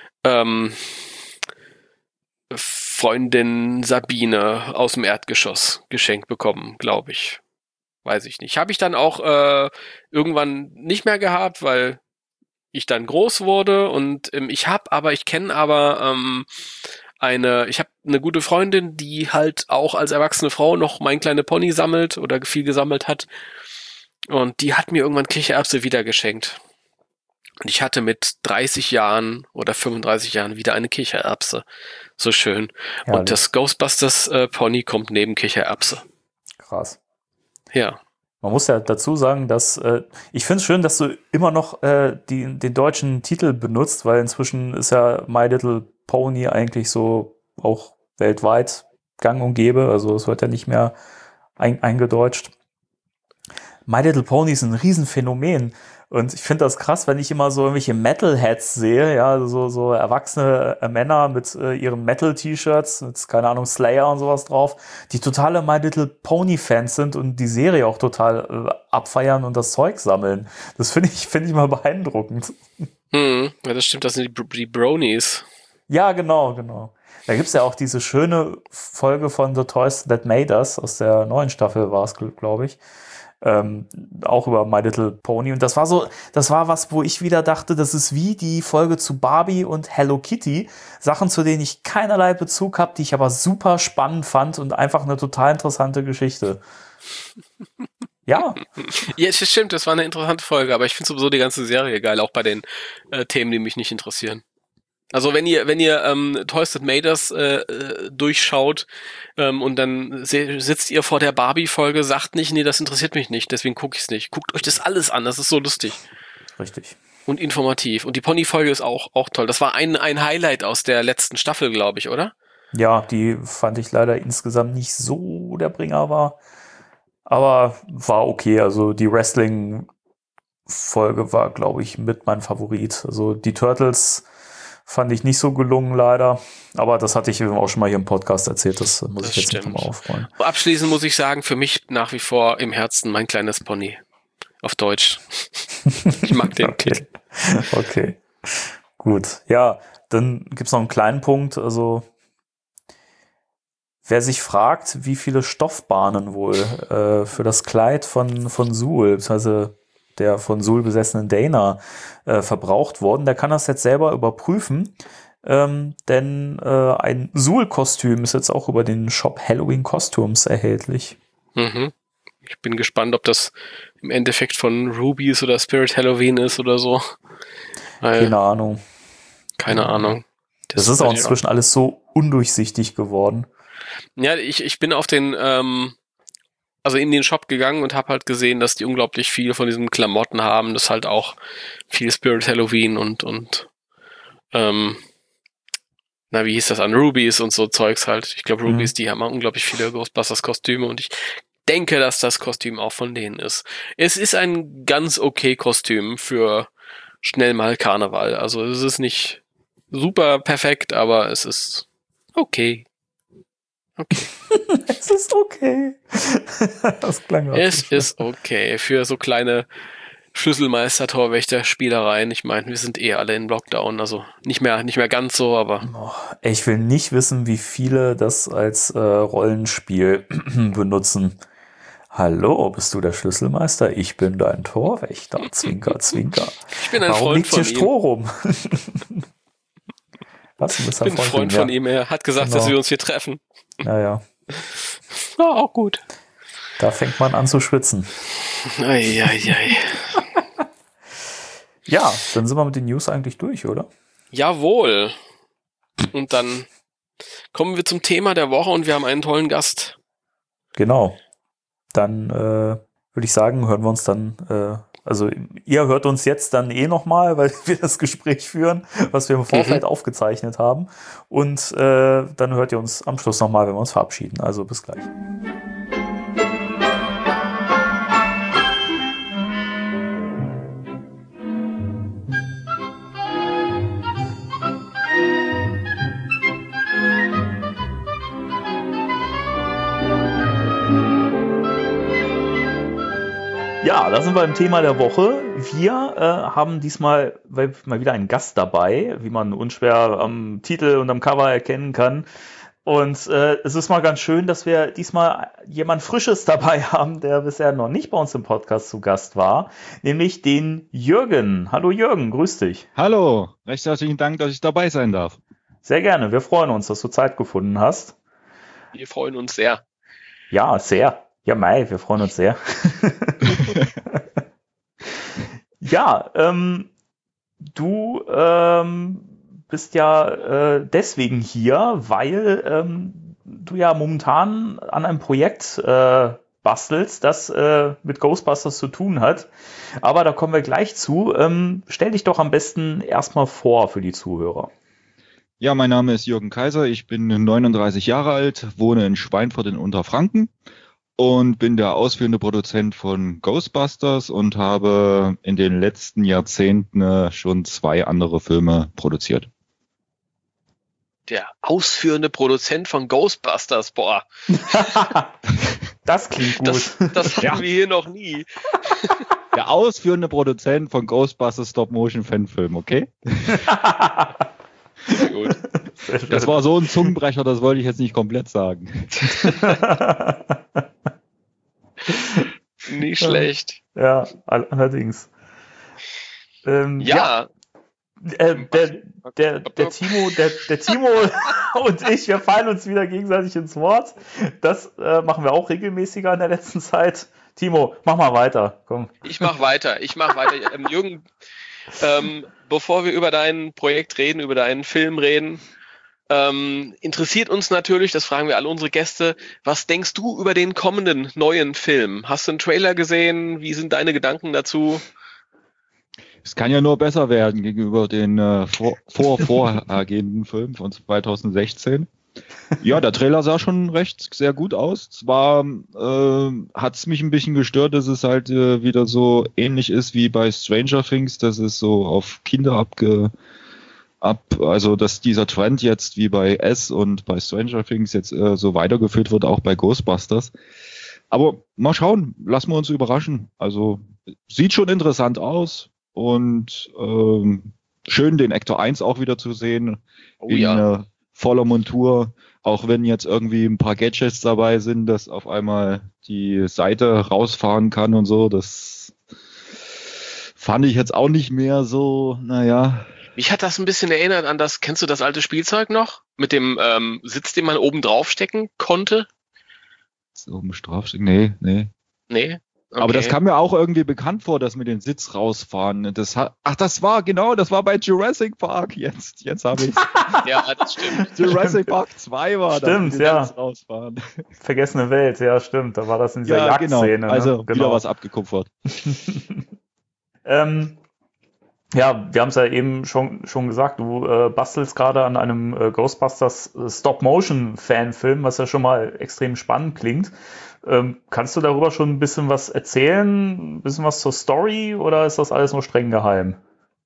Freundin Sabine aus dem Erdgeschoss geschenkt bekommen, glaube ich. Weiß ich nicht. Habe ich dann auch irgendwann nicht mehr gehabt, weil ich dann groß wurde und ich habe eine gute Freundin, die halt auch als erwachsene Frau noch mein kleine Pony sammelt oder viel gesammelt hat und die hat mir irgendwann Kichererbse wieder geschenkt. Und ich hatte mit 30 Jahren oder 35 Jahren wieder eine Kichererbse. So schön. Ja, und das Ghostbusters Pony kommt neben Kichererbse. Krass. Ja. Man muss ja dazu sagen, dass ich finde es schön, dass du immer noch den deutschen Titel benutzt, weil inzwischen ist ja My Little Pony eigentlich so auch weltweit gang und gäbe. Also es wird ja nicht mehr eingedeutscht. My Little Pony ist ein Riesenphänomen. Und ich finde das krass, wenn ich immer so irgendwelche Metalheads sehe, ja, so erwachsene Männer mit ihren Metal-T-Shirts, mit, keine Ahnung, Slayer und sowas drauf, die totale My Little Pony-Fans sind und die Serie auch total abfeiern und das Zeug sammeln. Das finde ich mal beeindruckend. Ja, das stimmt, das sind die Bronies. Ja, genau. Da gibt's ja auch diese schöne Folge von The Toys That Made Us, aus der neuen Staffel war es, glaube ich. Auch über My Little Pony. Und das war was, wo ich wieder dachte, das ist wie die Folge zu Barbie und Hello Kitty. Sachen, zu denen ich keinerlei Bezug habe, die ich aber super spannend fand und einfach eine total interessante Geschichte. Ja. Ja, das stimmt, das war eine interessante Folge, aber ich finde sowieso die ganze Serie geil, auch bei den Themen, die mich nicht interessieren. Also wenn ihr Toys That Made Us durchschaut und dann sitzt ihr vor der Barbie-Folge, sagt nicht, nee, das interessiert mich nicht, deswegen gucke ich es nicht. Guckt euch das alles an, das ist so lustig. Richtig. Und informativ. Und die Pony-Folge ist auch toll. Das war ein Highlight aus der letzten Staffel, glaube ich, oder? Ja, die fand ich leider insgesamt nicht so der Bringer war. Aber war okay. Also die Wrestling-Folge war, glaube ich, mit mein Favorit. Also die Turtles fand ich nicht so gelungen, leider. Aber das hatte ich auch schon mal hier im Podcast erzählt. Das muss ich jetzt nicht nochmal aufrollen. Abschließend muss ich sagen, für mich nach wie vor im Herzen mein kleines Pony. Auf Deutsch. Ich mag den Titel. Okay. Gut. Ja, dann gibt's noch einen kleinen Punkt. Also, wer sich fragt, wie viele Stoffbahnen wohl für das Kleid von Zuul, beziehungsweise der von Zuul besessenen Dana verbraucht wurden, der kann das jetzt selber überprüfen, denn ein Zuul-Kostüm ist jetzt auch über den Shop Halloween Costumes erhältlich. Mhm. Ich bin gespannt, ob das im Endeffekt von Rubies oder Spirit Halloween ist oder so. Keine Ahnung. Keine Ahnung. Das ist auch inzwischen alles so undurchsichtig geworden. Ja, ich bin auf den also in den Shop gegangen und habe halt gesehen, dass die unglaublich viel von diesen Klamotten haben. Das halt auch viel Spirit Halloween und wie hieß das an Rubies und so Zeugs halt. Ich glaube Rubies, die haben unglaublich viele Ghostbusters Kostüme und ich denke, dass das Kostüm auch von denen ist. Es ist ein ganz okay Kostüm für schnell mal Karneval. Also es ist nicht super perfekt, aber es ist okay. Okay. Es ist okay. Das klang auch. Es ist okay für so kleine Schlüsselmeister-Torwächter-Spielereien. Ich meine, wir sind alle in Lockdown, also nicht mehr ganz so, aber. Ich will nicht wissen, wie viele das als Rollenspiel benutzen. Hallo, bist du der Schlüsselmeister? Ich bin dein Torwächter. Zwinker, zwinker. Ich bin ein Freund von ihm. Warum liegt hier Stroh rum? Was? Ich bin ein Freund von ihm. Er hat gesagt, dass wir uns hier treffen. Ja. War auch gut. Da fängt man an zu schwitzen. Ei. Ja, dann sind wir mit den News eigentlich durch, oder? Jawohl. Und dann kommen wir zum Thema der Woche und wir haben einen tollen Gast. Genau. Dann würde ich sagen, hören wir uns dann, also ihr hört uns jetzt dann nochmal, weil wir das Gespräch führen, was wir im Vorfeld aufgezeichnet haben. Und dann hört ihr uns am Schluss nochmal, wenn wir uns verabschieden. Also bis gleich. Ja, da sind wir im Thema der Woche. Wir haben diesmal mal wieder einen Gast dabei, wie man unschwer am Titel und am Cover erkennen kann. Und es ist mal ganz schön, dass wir diesmal jemand Frisches dabei haben, der bisher noch nicht bei uns im Podcast zu Gast war, nämlich den Jürgen. Hallo Jürgen, grüß dich. Hallo, recht herzlichen Dank, dass ich dabei sein darf. Sehr gerne, wir freuen uns, dass du Zeit gefunden hast. Wir freuen uns sehr. Ja, sehr. Ja, Mai, wir freuen uns sehr. Ja, du bist ja deswegen hier, weil du ja momentan an einem Projekt bastelst, das mit Ghostbusters zu tun hat. Aber da kommen wir gleich zu. Stell dich doch am besten erstmal vor für die Zuhörer. Ja, mein Name ist Jürgen Kaiser, ich bin 39 Jahre alt, wohne in Schweinfurt in Unterfranken. Und bin der ausführende Produzent von Ghostbusters und habe in den letzten Jahrzehnten schon 2 andere Filme produziert. Der ausführende Produzent von Ghostbusters, boah. Das klingt gut. Das hatten wir hier noch nie. Der ausführende Produzent von Ghostbusters Stop-Motion-Fanfilm, okay? Sehr gut. Das war so ein Zungenbrecher, das wollte ich jetzt nicht komplett sagen. Nicht schlecht. Ja, allerdings. Ja. Der Timo und ich, wir fallen uns wieder gegenseitig ins Wort. Das machen wir auch regelmäßiger in der letzten Zeit. Timo, mach mal weiter. Komm. Ich mach weiter. Jürgen, bevor wir über dein Projekt reden, über deinen Film reden, interessiert uns natürlich, das fragen wir alle unsere Gäste, was denkst du über den kommenden neuen Film? Hast du einen Trailer gesehen? Wie sind deine Gedanken dazu? Es kann ja nur besser werden gegenüber den vorhergehenden Film von 2016. Ja, der Trailer sah schon sehr gut aus. Zwar hat es mich ein bisschen gestört, dass es halt wieder so ähnlich ist wie bei Stranger Things, dass es so auf Kinder also dass dieser Trend jetzt wie bei S und bei Stranger Things jetzt so weitergeführt wird, auch bei Ghostbusters. Aber mal schauen, lassen wir uns überraschen. Also sieht schon interessant aus und schön den Actor 1 auch wieder zu sehen in voller Montur, auch wenn jetzt irgendwie ein paar Gadgets dabei sind, dass auf einmal die Seite rausfahren kann und so, das fand ich jetzt auch nicht mehr so, naja. Mich hat das ein bisschen erinnert an das, kennst du das alte Spielzeug noch? Mit dem Sitz, den man oben draufstecken konnte? Oben draufstecken? Nee. Nee? Okay. Aber das kam mir auch irgendwie bekannt vor, dass mit dem Sitz rausfahren. Das war bei Jurassic Park. Jetzt habe ich's. Ja, das stimmt. Jurassic Park 2 war das. Stimmt, ja. Rausfahren. Vergessene Welt, ja, stimmt. Da war das in dieser Jagdszene. Genau. Also ne? wieder was abgekupfert. Ja, wir haben es ja eben schon gesagt, du bastelst gerade an einem Ghostbusters Stop-Motion-Fanfilm, was ja schon mal extrem spannend klingt. Kannst du darüber schon ein bisschen was erzählen? Ein bisschen was zur Story oder ist das alles nur streng geheim?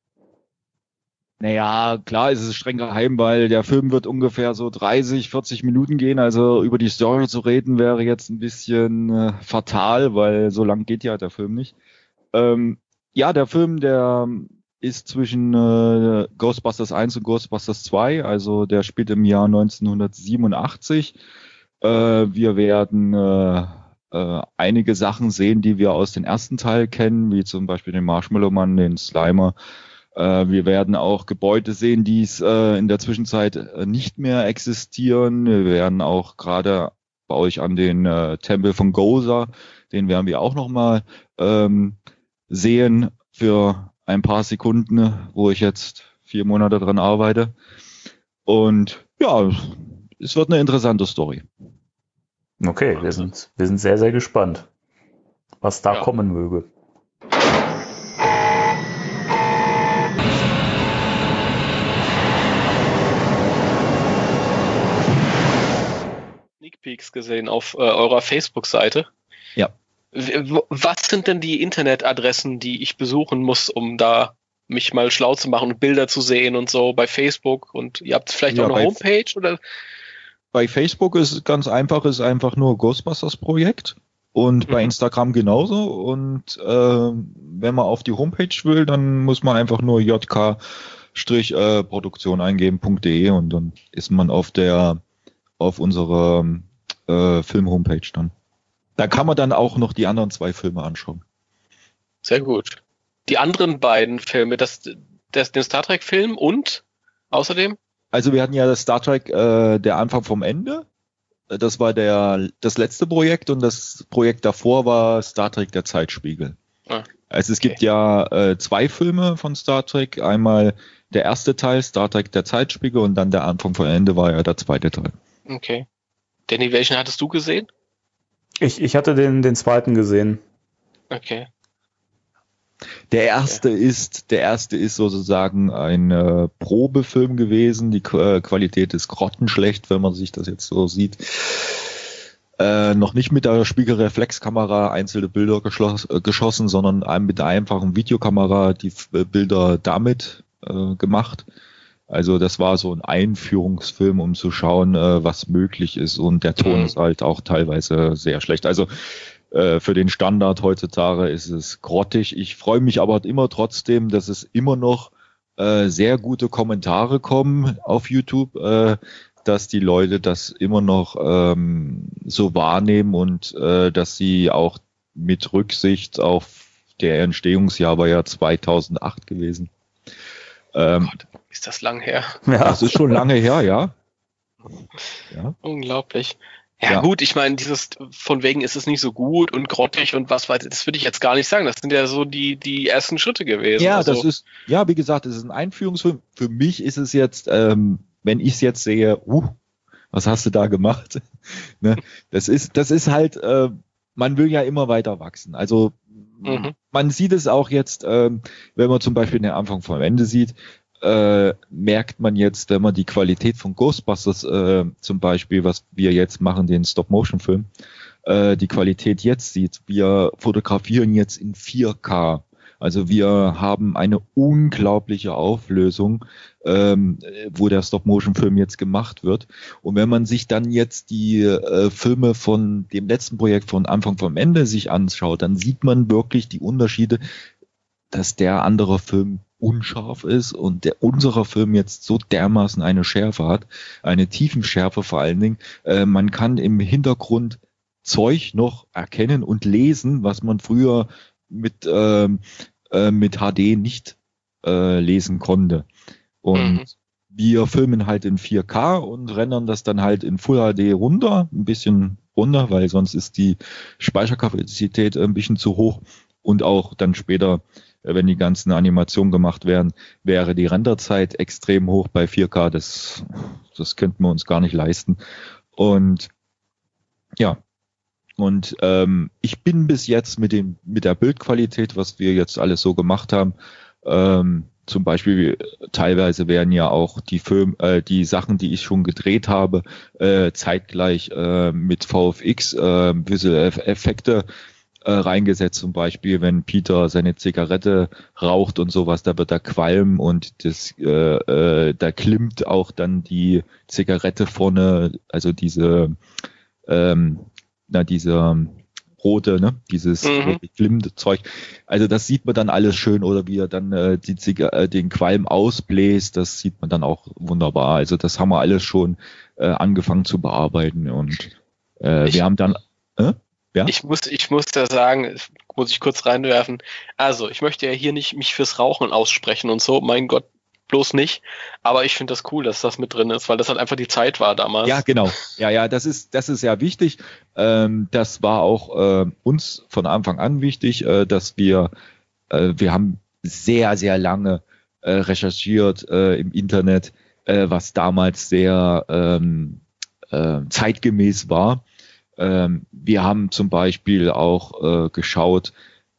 Naja, klar ist es streng geheim, weil der Film wird ungefähr so 30, 40 Minuten gehen. Also über die Story zu reden wäre jetzt ein bisschen fatal, weil so lang geht ja der Film nicht. Ja, der Film, der ist zwischen Ghostbusters 1 und Ghostbusters 2, also der spielt im Jahr 1987. Wir werden einige Sachen sehen, die wir aus dem ersten Teil kennen, wie zum Beispiel den Marshmallow-Mann, den Slimer. Wir werden auch Gebäude sehen, die es in der Zwischenzeit nicht mehr existieren. Wir werden auch gerade bei euch an den Tempel von Gozer, den werden wir auch nochmal sehen für ein paar Sekunden, wo ich jetzt 4 Monate dran arbeite. Und ja, es wird eine interessante Story. Okay, wir sind sehr, sehr gespannt, was da kommen möge. Sneak Peeks gesehen auf eurer Facebook-Seite. Ja. Was sind denn die Internetadressen, die ich besuchen muss, um da mich mal schlau zu machen und Bilder zu sehen und so bei Facebook? Und ihr habt vielleicht auch eine Homepage? Oder? Bei Facebook ist es ganz einfach, ist einfach nur Ghostbusters Projekt und bei Instagram genauso. Und wenn man auf die Homepage will, dann muss man einfach nur jk-produktion eingeben.de und dann ist man auf unserer Film-Homepage dann. Da kann man dann auch noch die anderen 2 Filme anschauen. Sehr gut. Die anderen beiden Filme, den Star Trek-Film und außerdem? Also wir hatten ja das Star Trek, der Anfang vom Ende. Das war das letzte Projekt und das Projekt davor war Star Trek, der Zeitspiegel. Also es gibt ja 2 Filme von Star Trek. Einmal der erste Teil, Star Trek, der Zeitspiegel, und dann der Anfang vom Ende war ja der zweite Teil. Okay. Danny, welchen hattest du gesehen? Ich hatte den zweiten gesehen. Okay. Der erste ist sozusagen ein Probefilm gewesen. Die Qualität ist grottenschlecht, wenn man sich das jetzt so sieht. Noch nicht mit der Spiegelreflexkamera einzelne Bilder geschossen, sondern mit der einfachen Videokamera die Bilder damit gemacht. Also das war so ein Einführungsfilm, um zu schauen, was möglich ist. Und der Ton ist halt auch teilweise sehr schlecht. Also für den Standard heutzutage ist es grottig. Ich freue mich aber immer trotzdem, dass es immer noch sehr gute Kommentare kommen auf YouTube, dass die Leute das immer noch so wahrnehmen und dass sie auch mit Rücksicht auf der Entstehungsjahr war ja 2008 gewesen. Gott, ist das lang her? Ja. Das ist schon lange her, ja. Unglaublich. Ja, gut, ich meine, dieses von wegen ist es nicht so gut und grottig und was weiter, das würde ich jetzt gar nicht sagen. Das sind ja so die ersten Schritte gewesen. Ja, also. Das ist, wie gesagt, es ist ein Einführungsfilm. Für mich ist es jetzt, wenn ich es jetzt sehe, was hast du da gemacht? Ne? Das ist halt, man will ja immer weiter wachsen. Also man sieht es auch jetzt, wenn man zum Beispiel den Anfang vom Ende sieht, merkt man jetzt, wenn man die Qualität von Ghostbusters zum Beispiel, was wir jetzt machen, den Stop-Motion-Film, die Qualität jetzt sieht. Wir fotografieren jetzt in 4K. Also wir haben eine unglaubliche Auflösung, wo der Stop-Motion-Film jetzt gemacht wird. Und wenn man sich dann jetzt die Filme von dem letzten Projekt von Anfang vom Ende sich anschaut, dann sieht man wirklich die Unterschiede, dass der andere Film unscharf ist und unserer Film jetzt so dermaßen eine Schärfe hat, eine Tiefenschärfe vor allen Dingen. Man kann im Hintergrund Zeug noch erkennen und lesen, was man früher mit HD nicht lesen konnte. Und wir filmen halt in 4K und rendern das dann halt in Full HD runter, ein bisschen runter, weil sonst ist die Speicherkapazität ein bisschen zu hoch. Und auch dann später, wenn die ganzen Animationen gemacht werden, wäre die Renderzeit extrem hoch bei 4K. Das könnten wir uns gar nicht leisten. Und ja, und ich bin bis jetzt mit der Bildqualität, was wir jetzt alles so gemacht haben, zum Beispiel teilweise werden ja auch die Sachen, die ich schon gedreht habe, zeitgleich mit VFX Visual Effekte reingesetzt, zum Beispiel, wenn Peter seine Zigarette raucht und sowas, da wird er Qualm und da klimmt auch dann die Zigarette vorne, also diese rote, ne, dieses glimmende Zeug. Also das sieht man dann alles schön, oder wie er dann den Qualm ausbläst, das sieht man dann auch wunderbar. Also das haben wir alles schon angefangen zu bearbeiten und wir haben dann ja? Ich muss da sagen, muss ich kurz reinwerfen. Also, ich möchte ja hier nicht mich fürs Rauchen aussprechen und so, mein Gott, bloß nicht. Aber ich finde das cool, dass das mit drin ist, weil das halt einfach die Zeit war damals. Ja, genau. Ja, das ist ja wichtig. Das war auch uns von Anfang an wichtig, dass wir haben sehr, sehr lange recherchiert im Internet, was damals sehr zeitgemäß war. Wir haben zum Beispiel auch geschaut,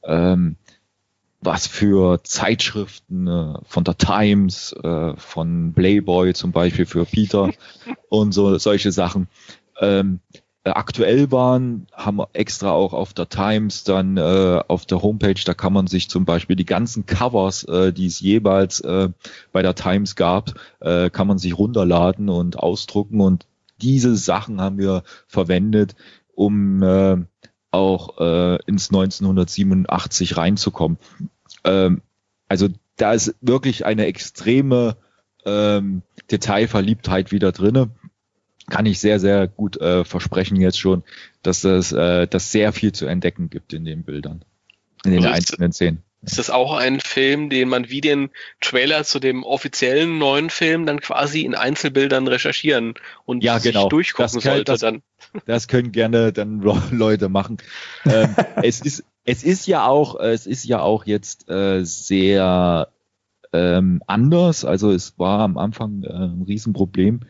was für Zeitschriften von der Times, von Playboy zum Beispiel für Peter und solche Sachen aktuell waren, haben wir extra auch auf der Times dann auf der Homepage, da kann man sich zum Beispiel die ganzen Covers, die es jeweils bei der Times gab, kann man sich runterladen und ausdrucken, und diese Sachen haben wir verwendet, um auch ins 1987 reinzukommen. Also da ist wirklich eine extreme Detailverliebtheit wieder drinne. Kann ich sehr, sehr gut versprechen jetzt schon, dass das sehr viel zu entdecken gibt in den Bildern, in den einzelnen Szenen. Ist das auch ein Film, den man wie den Trailer zu dem offiziellen neuen Film dann quasi in Einzelbildern recherchieren und sich durchgucken sollte? Das können gerne dann Leute machen. Es ist ja auch jetzt sehr anders. Also es war am Anfang ein Riesenproblem.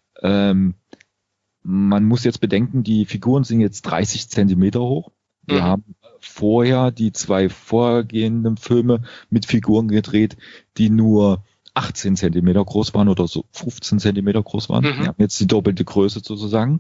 Man muss jetzt bedenken, die Figuren sind jetzt 30 Zentimeter hoch. Wir haben vorher die 2 vorgehenden Filme mit Figuren gedreht, die nur 18 Zentimeter groß waren oder so 15 Zentimeter groß waren. Wir haben jetzt die doppelte Größe sozusagen.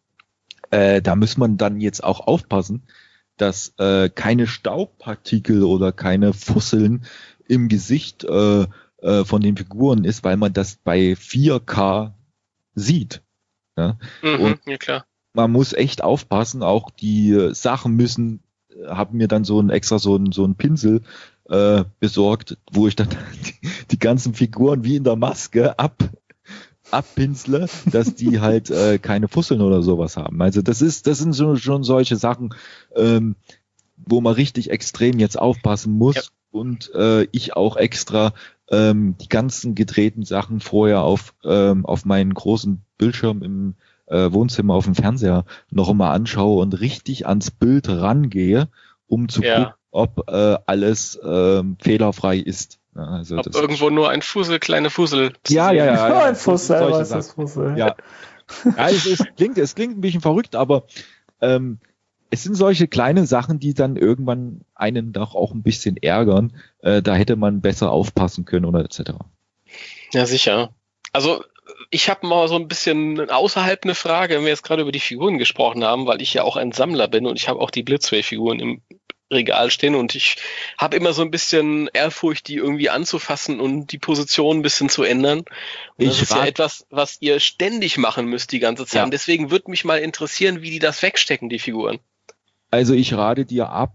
Da muss man dann jetzt auch aufpassen, dass keine Staubpartikel oder keine Fusseln im Gesicht von den Figuren ist, weil man das bei 4K sieht. Ja? Und ja, klar. Man muss echt aufpassen, auch die Sachen haben mir dann so einen Pinsel besorgt, wo ich dann die ganzen Figuren wie in der Maske abpinsle, dass die halt keine Fusseln oder sowas haben. Also das sind schon solche Sachen, wo man richtig extrem jetzt aufpassen muss. Ja. Und ich auch extra die ganzen gedrehten Sachen vorher auf meinen großen Bildschirm im Wohnzimmer auf dem Fernseher noch einmal anschaue und richtig ans Bild rangehe, um zu gucken, ob alles fehlerfrei ist. Ja, also ob irgendwo nur ein kleine Fussel. Ja. Ein Fussel, was ist das Fussel? Ja, es klingt ein bisschen verrückt, aber es sind solche kleine Sachen, die dann irgendwann einen doch auch ein bisschen ärgern. Da hätte man besser aufpassen können oder etc. Ja, sicher. Also ich habe mal so ein bisschen außerhalb eine Frage, wenn wir jetzt gerade über die Figuren gesprochen haben, weil ich ja auch ein Sammler bin und ich habe auch die Blitzway-Figuren im Regal stehen und ich habe immer so ein bisschen Ehrfurcht, die irgendwie anzufassen und die Position ein bisschen zu ändern. Und das ist ja etwas, was ihr ständig machen müsst die ganze Zeit. Ja. Und deswegen würde mich mal interessieren, wie die das wegstecken, die Figuren. Also ich rate dir ab,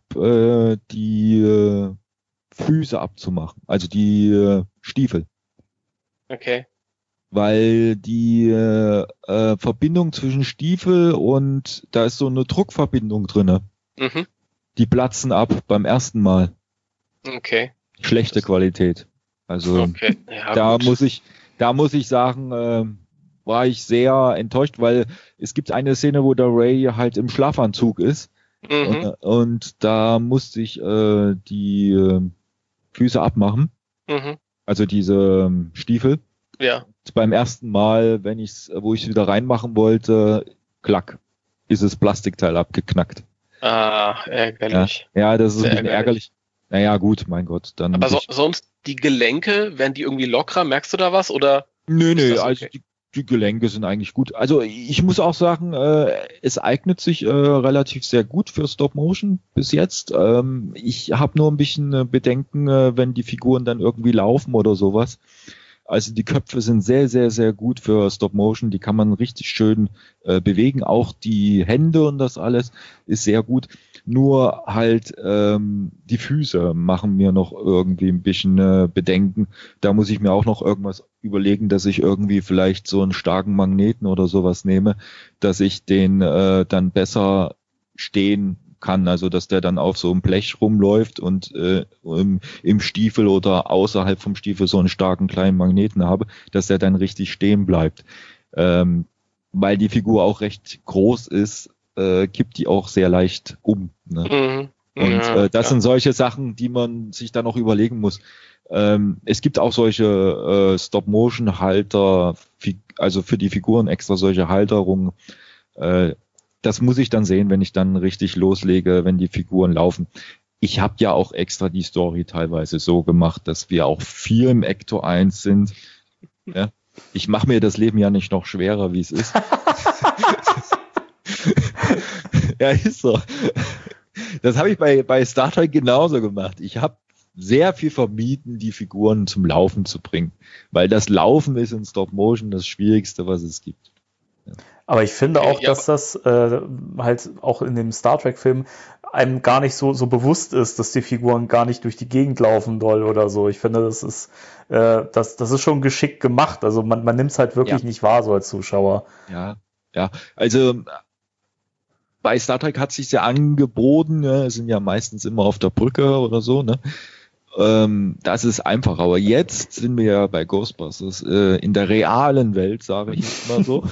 die Füße abzumachen, also die Stiefel. Okay. Weil die Verbindung zwischen Stiefel und da ist so eine Druckverbindung drinne. Die platzen ab beim ersten Mal. Okay. Schlechte Qualität. Also okay. Ja, da muss ich sagen, war ich sehr enttäuscht, weil es gibt eine Szene, wo der Ray halt im Schlafanzug ist. Und da musste ich die Füße abmachen. Also diese Stiefel. Ja. Beim ersten Mal, wo ich es wieder reinmachen wollte, klack, ist das Plastikteil abgeknackt. Ah, ärgerlich. Ja, das ist ein bisschen ärgerlich. Naja, gut, mein Gott. Dann aber sonst die Gelenke, werden die irgendwie lockerer? Merkst du da was? Oder? Nö, also die Gelenke sind eigentlich gut. Also ich muss auch sagen, es eignet sich relativ sehr gut für Stop-Motion bis jetzt. Ich habe nur ein bisschen Bedenken, wenn die Figuren dann irgendwie laufen oder sowas. Also die Köpfe sind sehr, sehr, sehr gut für Stop-Motion. Die kann man richtig schön bewegen. Auch die Hände und das alles ist sehr gut. Nur halt die Füße machen mir noch irgendwie ein bisschen Bedenken. Da muss ich mir auch noch irgendwas überlegen, dass ich irgendwie vielleicht so einen starken Magneten oder sowas nehme, dass ich den dann besser stehen kann, also dass der dann auf so einem Blech rumläuft und im Stiefel oder außerhalb vom Stiefel so einen starken kleinen Magneten habe, dass der dann richtig stehen bleibt. Weil die Figur auch recht groß ist, kippt die auch sehr leicht um. Ne? Und das sind solche Sachen, die man sich dann auch überlegen muss. Es gibt auch solche Stop-Motion-Halter, also für die Figuren extra solche Halterungen. Das muss ich dann sehen, wenn ich dann richtig loslege, wenn die Figuren laufen. Ich habe ja auch extra die Story teilweise so gemacht, dass wir auch viel im Ecto 1 sind. Ja? Ich mache mir das Leben ja nicht noch schwerer, wie es ist. Ja, ist so. Das habe ich bei Star Trek genauso gemacht. Ich habe sehr viel vermieden, die Figuren zum Laufen zu bringen, weil das Laufen ist in Stop Motion das Schwierigste, was es gibt. Ja. Aber ich finde auch, dass das halt auch in dem Star Trek-Film einem gar nicht so bewusst ist, dass die Figuren gar nicht durch die Gegend laufen soll oder so. Ich finde, das ist schon geschickt gemacht. Also man nimmt es halt wirklich nicht wahr, so als Zuschauer. Ja. Also bei Star Trek hat es sich ja angeboten, sind ja meistens immer auf der Brücke oder so, ne? Das ist einfach, aber jetzt sind wir ja bei Ghostbusters in der realen Welt, sage ich jetzt mal so,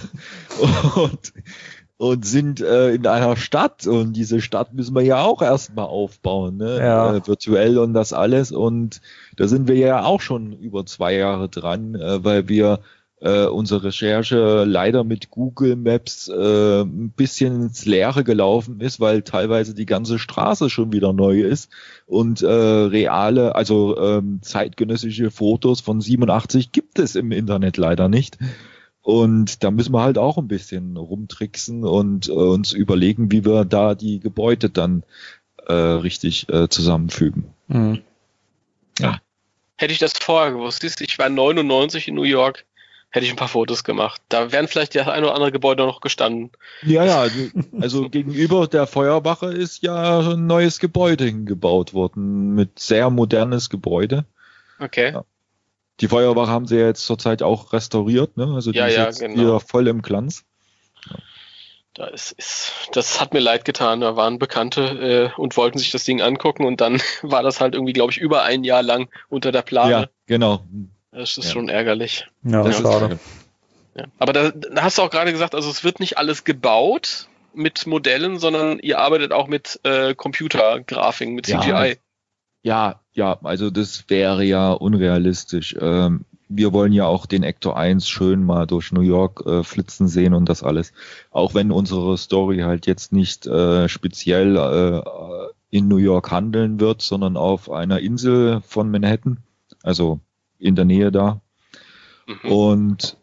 und sind in einer Stadt, und diese Stadt müssen wir ja auch erstmal aufbauen, ne? Ja. Virtuell und das alles, und da sind wir ja auch schon über 2 Jahre dran, weil wir unsere Recherche leider mit Google Maps ein bisschen ins Leere gelaufen ist, weil teilweise die ganze Straße schon wieder neu ist und reale, also zeitgenössische Fotos von 87 gibt es im Internet leider nicht. Und da müssen wir halt auch ein bisschen rumtricksen und uns überlegen, wie wir da die Gebäude dann richtig zusammenfügen. Mhm. Ja. Hätte ich das vorher gewusst, ich war 99 in New York, hätte ich ein paar Fotos gemacht. Da wären vielleicht das ein oder andere Gebäude noch gestanden. Ja, also gegenüber der Feuerwache ist ja ein neues Gebäude gebaut worden, mit sehr modernes Gebäude. Okay. Ja. Die Feuerwache haben sie ja jetzt zurzeit auch restauriert, ne? Also die ist jetzt wieder voll im Glanz. Ja. Das hat mir leid getan. Da waren Bekannte und wollten sich das Ding angucken, und dann war das halt irgendwie, glaube ich, über 1 Jahr lang unter der Plane. Ja, genau. Das ist schon ärgerlich. Ja, das ist schade. Ja. Aber da hast du auch gerade gesagt, also es wird nicht alles gebaut mit Modellen, sondern ihr arbeitet auch mit Computergrafiken, mit CGI. Ja, also das wäre ja unrealistisch. Wir wollen ja auch den Ecto 1 schön mal durch New York flitzen sehen und das alles. Auch wenn unsere Story halt jetzt nicht speziell in New York handeln wird, sondern auf einer Insel von Manhattan, also in der Nähe da. Mhm. Und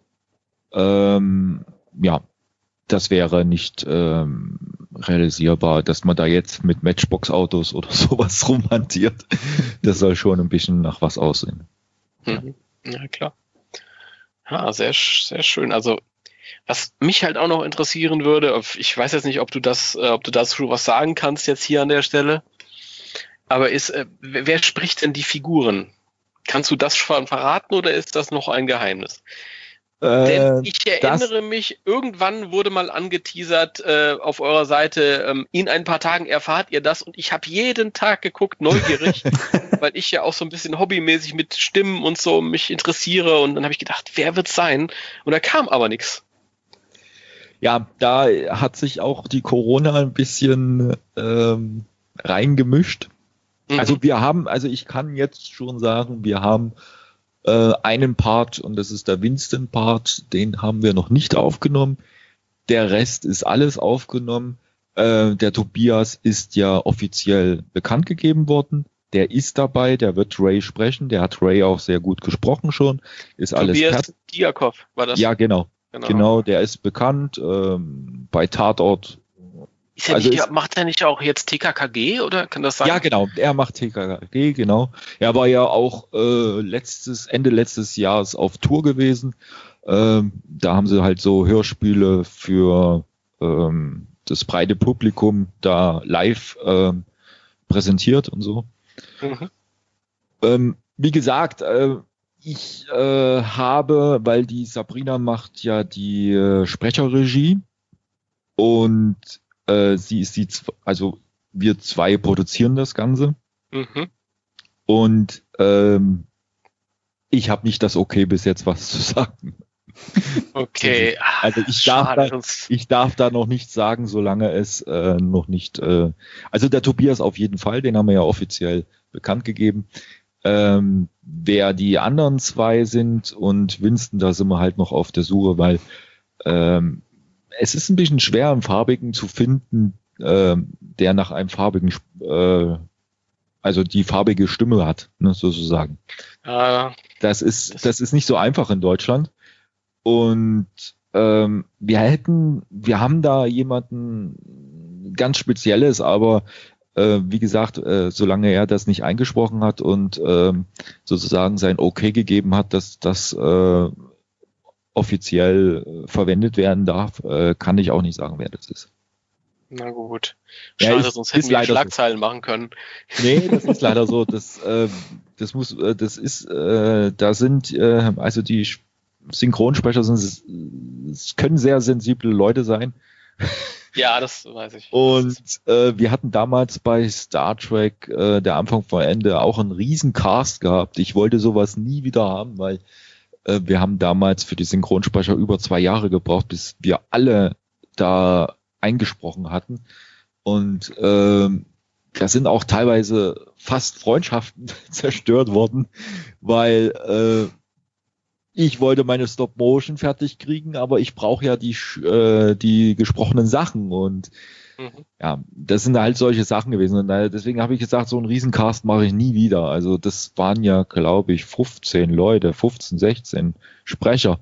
das wäre nicht realisierbar, dass man da jetzt mit Matchbox-Autos oder sowas rumhantiert. Das soll schon ein bisschen nach was aussehen. Mhm. Ja, klar. Ja, sehr, sehr schön. Also, was mich halt auch noch interessieren würde, ich weiß jetzt nicht, ob du dazu was sagen kannst jetzt hier an der Stelle, aber wer spricht denn die Figuren? Kannst du das schon verraten, oder ist das noch ein Geheimnis? Denn ich erinnere mich, irgendwann wurde mal angeteasert auf eurer Seite, in ein paar Tagen erfahrt ihr das, und ich habe jeden Tag geguckt, neugierig, weil ich ja auch so ein bisschen hobbymäßig mit Stimmen und so mich interessiere, und dann habe ich gedacht, wer wird's sein? Und da kam aber nichts. Ja, da hat sich auch die Corona ein bisschen reingemischt. Mhm. Also ich kann jetzt schon sagen, wir haben einen Part, und das ist der Winston-Part, den haben wir noch nicht aufgenommen. Der Rest ist alles aufgenommen. Der Tobias ist ja offiziell bekannt gegeben worden. Der ist dabei, der wird Ray sprechen. Der hat Ray auch sehr gut gesprochen schon. Ist alles Tobias Diakov war das? Ja, genau. Genau, der ist bekannt bei Tatort. Macht er nicht auch jetzt TKKG, oder kann das sein? Ja, genau, er macht TKKG, genau. Er war ja auch Ende letztes Jahres auf Tour gewesen. Da haben sie halt so Hörspiele für das breite Publikum da live präsentiert und so. Mhm. Wie gesagt, ich habe, weil die Sabrina macht ja die Sprecherregie, und sie ist also wir zwei produzieren das Ganze. Mhm. Und ich habe nicht das Okay bis jetzt was zu sagen. Okay. Also ich darf da noch nichts sagen, solange es noch nicht, also der Tobias auf jeden Fall, den haben wir ja offiziell bekannt gegeben. Wer die anderen zwei sind und Winston, da sind wir halt noch auf der Suche, weil es ist ein bisschen schwer, einen farbigen zu finden, der nach einem farbigen, also die farbige Stimme hat, ne, sozusagen. Das ist nicht so einfach in Deutschland. Und wir haben da jemanden ganz Spezielles, aber wie gesagt, solange er das nicht eingesprochen hat und sozusagen sein Okay gegeben hat, dass das offiziell verwendet werden darf, kann ich auch nicht sagen, wer das ist. Na gut. Schade, sonst hätten wir Schlagzeilen machen können. Nee, das ist leider so. Da sind also die Synchronsprecher es können sehr sensible Leute sein. Ja, das weiß ich. Und wir hatten damals bei Star Trek der Anfang vor Ende auch einen riesen Cast gehabt. Ich wollte sowas nie wieder haben, weil wir haben damals für die Synchronsprecher über 2 Jahre gebraucht, bis wir alle da eingesprochen hatten. Und da sind auch teilweise fast Freundschaften zerstört worden, weil ich wollte meine Stop-Motion fertig kriegen, aber ich brauche ja die gesprochenen Sachen und ja, das sind halt solche Sachen gewesen und deswegen habe ich gesagt, so einen Riesencast mache ich nie wieder. Also das waren ja, glaube ich, 15 Leute, 15, 16 Sprecher.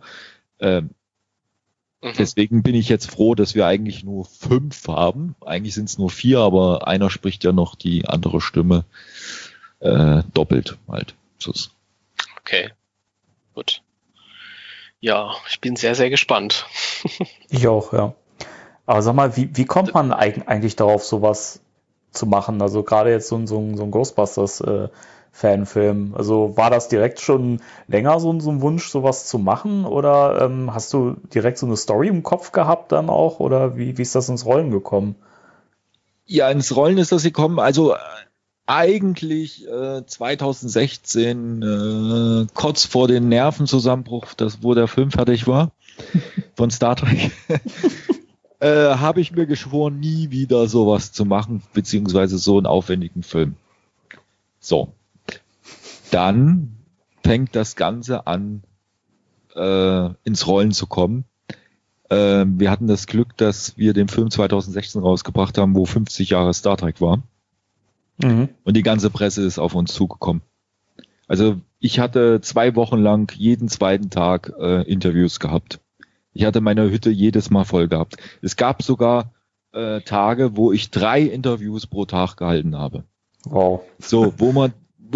Deswegen bin ich jetzt froh, dass wir eigentlich nur 5 haben. Eigentlich sind es nur 4, aber einer spricht ja noch die andere Stimme doppelt halt. Okay, gut. Ja, ich bin sehr, sehr gespannt. Ich auch, ja. Aber sag mal, wie kommt man eigentlich darauf, sowas zu machen? Also gerade jetzt so ein Ghostbusters-Fanfilm. Also war das direkt schon länger so ein Wunsch, sowas zu machen? Oder hast du direkt so eine Story im Kopf gehabt dann auch? Oder wie ist das ins Rollen gekommen? Ja, ins Rollen ist das gekommen. Also eigentlich 2016, kurz vor dem Nervenzusammenbruch, wo der Film fertig war, von Star Trek, habe ich mir geschworen, nie wieder sowas zu machen, beziehungsweise so einen aufwendigen Film. So. Dann fängt das Ganze an, ins Rollen zu kommen. Wir hatten das Glück, dass wir den Film 2016 rausgebracht haben, wo 50 Jahre Star Trek war. Und die ganze Presse ist auf uns zugekommen. Also ich hatte 2 Wochen lang jeden zweiten Tag Interviews gehabt. Ich hatte meine Hütte jedes Mal voll gehabt. Es gab sogar Tage, wo ich 3 Interviews pro Tag gehalten habe. Wow. So, wo man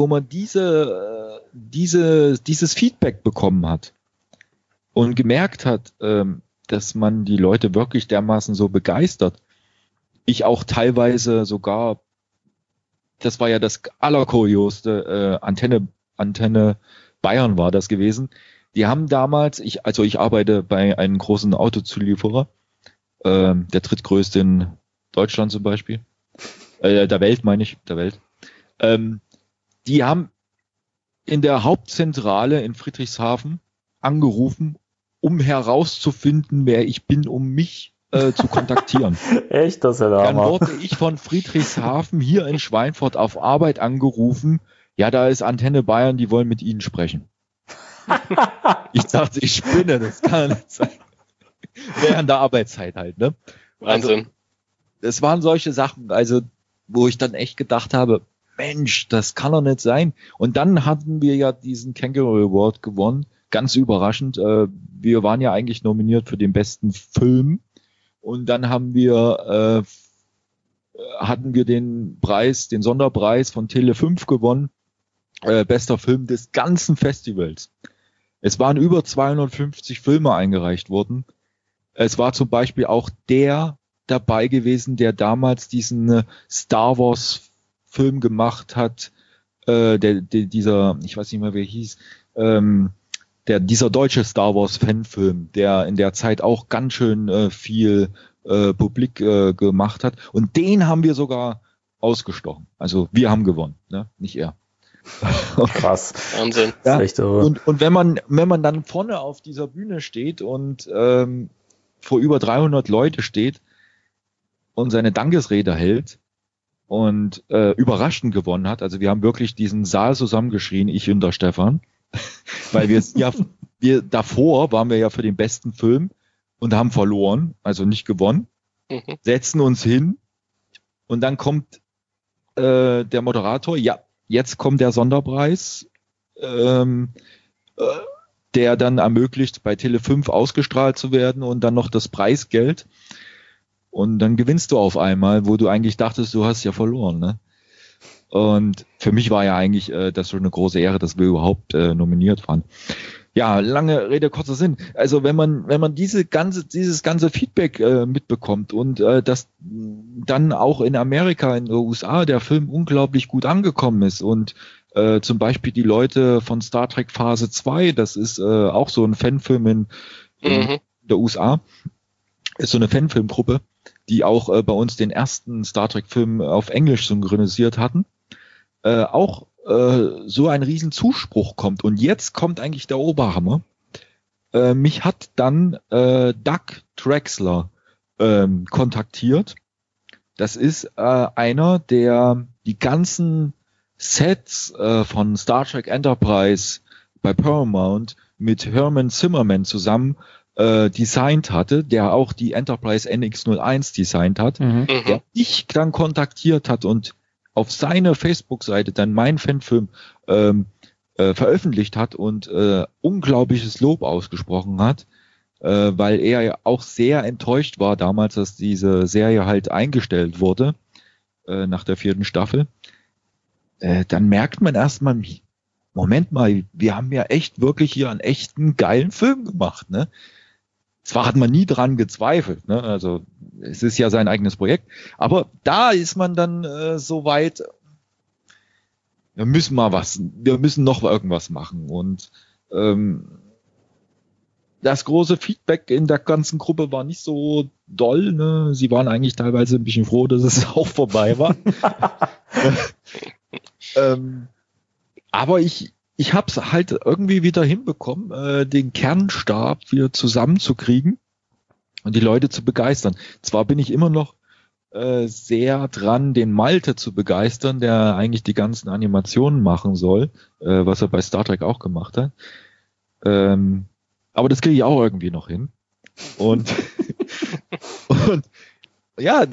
dieses Feedback bekommen hat und gemerkt hat, dass man die Leute wirklich dermaßen so begeistert. Ich auch teilweise sogar, das war ja das allerkurioseste, Antenne Bayern war das gewesen. Die haben damals, ich arbeite bei einem großen Autozulieferer, der drittgrößte in Deutschland zum Beispiel, der Welt meine ich, der Welt. Die haben in der Hauptzentrale in Friedrichshafen angerufen, um herauszufinden, wer ich bin, um mich zu kontaktieren. Echt? Das ist ja der Dann Hammer. wurde ich von Friedrichshafen hier in Schweinfurt auf Arbeit angerufen. Ja, da ist Antenne Bayern, die wollen mit Ihnen sprechen. Ich dachte, ich spinne, das kann nicht sein. Während der Arbeitszeit halt, ne? Wahnsinn. Also, es waren solche Sachen, also, wo ich dann echt gedacht habe, Mensch, das kann doch nicht sein. Und dann hatten wir ja diesen Kangaroo Award gewonnen, ganz überraschend. Wir waren ja eigentlich nominiert für den besten Film. Und dann hatten wir den Preis, den Sonderpreis von Tele5 gewonnen. Bester Film des ganzen Festivals. Es waren über 250 Filme eingereicht worden. Es war zum Beispiel auch der dabei gewesen, der damals diesen Star Wars Film gemacht hat, dieser, ich weiß nicht mehr, wer hieß, dieser deutsche Star Wars Fanfilm, der in der Zeit auch ganz schön viel publik gemacht hat. Und den haben wir sogar ausgestochen. Also wir haben gewonnen, ne? Nicht er. Krass. Wahnsinn. Ja, Echt irre. und wenn man dann vorne auf dieser Bühne steht und vor über 300 Leute steht und seine Dankesrede hält und überraschend gewonnen hat, also wir haben wirklich diesen Saal zusammengeschrien, ich und der Stefan, weil wir davor waren wir ja für den besten Film und haben verloren, also nicht gewonnen, setzen uns hin und dann kommt der Moderator, ja, jetzt kommt der Sonderpreis, der dann ermöglicht, bei Tele5 ausgestrahlt zu werden und dann noch das Preisgeld. Und dann gewinnst du auf einmal, wo du eigentlich dachtest, du hast ja verloren. Ne? Und für mich war ja eigentlich das schon eine große Ehre, dass wir überhaupt nominiert waren. Ja, lange Rede, kurzer Sinn. Also wenn man dieses ganze Feedback mitbekommt und dass dann auch in Amerika, in den USA der Film unglaublich gut angekommen ist und zum Beispiel die Leute von Star Trek Phase 2, das ist auch so ein Fanfilm in der USA, ist so eine Fanfilmgruppe, die auch bei uns den ersten Star Trek Film auf Englisch synchronisiert hatten, auch so ein riesen Zuspruch kommt. Und jetzt kommt eigentlich der Oberhammer. Mich hat dann Doug Drexler kontaktiert. Das ist einer, der die ganzen Sets von Star Trek Enterprise bei Paramount mit Herman Zimmerman zusammen designt hatte, der auch die Enterprise NX-01 designt hat, der mich dann kontaktiert hat und auf seiner Facebook-Seite dann meinen Fanfilm veröffentlicht hat und unglaubliches Lob ausgesprochen hat, weil er ja auch sehr enttäuscht war damals, dass diese Serie halt eingestellt wurde nach der 4. Staffel. Dann merkt man erstmal, Moment mal, wir haben ja echt wirklich hier einen echten geilen Film gemacht, ne? Zwar hat man nie dran gezweifelt, ne? Also es ist ja sein eigenes Projekt, aber da ist man dann so weit, wir müssen noch irgendwas machen und das große Feedback in der ganzen Gruppe war nicht so doll, ne? Sie waren eigentlich teilweise ein bisschen froh, dass es auch vorbei war. Aber ich habe es halt irgendwie wieder hinbekommen, den Kernstab wieder zusammenzukriegen und die Leute zu begeistern. Zwar bin ich immer noch sehr dran, den Malte zu begeistern, der eigentlich die ganzen Animationen machen soll, was er bei Star Trek auch gemacht hat. Aber das kriege ich auch irgendwie noch hin. Und ja,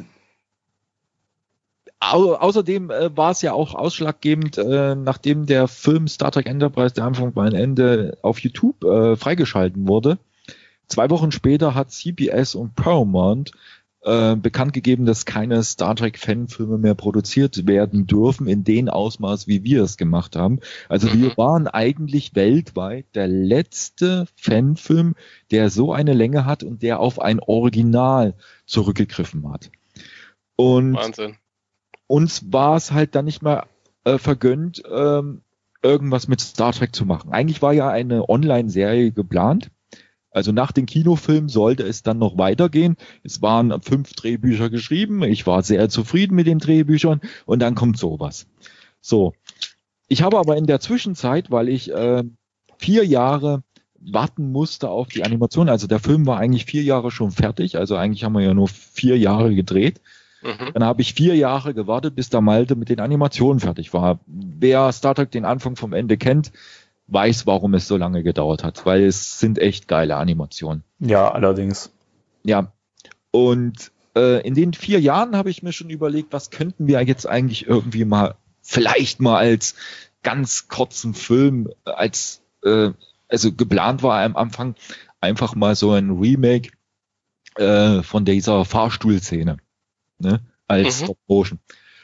außerdem war es ja auch ausschlaggebend, nachdem der Film Star Trek Enterprise, der Anfang mein Ende, auf YouTube freigeschalten wurde. 2 Wochen später hat CBS und Paramount bekannt gegeben, dass keine Star Trek Fanfilme mehr produziert werden dürfen in dem Ausmaß, wie wir es gemacht haben. Also wir waren eigentlich weltweit der letzte Fanfilm, der so eine Länge hat und der auf ein Original zurückgegriffen hat. Und Wahnsinn. Uns war es halt dann nicht mehr vergönnt, irgendwas mit Star Trek zu machen. Eigentlich war ja eine Online-Serie geplant. Also nach dem Kinofilm sollte es dann noch weitergehen. Es waren 5 Drehbücher geschrieben. Ich war sehr zufrieden mit den Drehbüchern und dann kommt sowas. So. Ich habe aber in der Zwischenzeit, weil ich 4 Jahre warten musste auf die Animation, also der Film war eigentlich 4 Jahre schon fertig, also eigentlich haben wir ja nur 4 Jahre gedreht. Dann habe ich 4 Jahre gewartet, bis der Malte mit den Animationen fertig war. Wer Star Trek den Anfang vom Ende kennt, weiß, warum es so lange gedauert hat, weil es sind echt geile Animationen. Ja, allerdings. Ja, und in den 4 Jahren habe ich mir schon überlegt, was könnten wir jetzt eigentlich irgendwie mal, vielleicht mal als ganz kurzen Film, als also geplant war am Anfang einfach mal so ein Remake von dieser Fahrstuhlszene. Ne, als Stop Motion.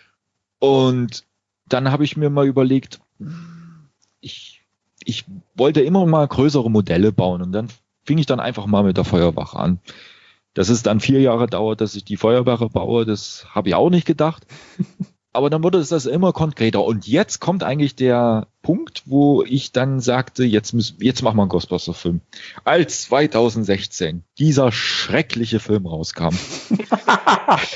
Und dann habe ich mir mal überlegt, ich wollte immer mal größere Modelle bauen und dann fing ich dann einfach mal mit der Feuerwache an. Dass es dann 4 Jahre dauert, dass ich die Feuerwache baue, das habe ich auch nicht gedacht. Aber dann wurde es das immer konkreter. Und jetzt kommt eigentlich der Punkt, wo ich dann sagte, jetzt machen wir einen Ghostbuster-Film. Als 2016 dieser schreckliche Film rauskam,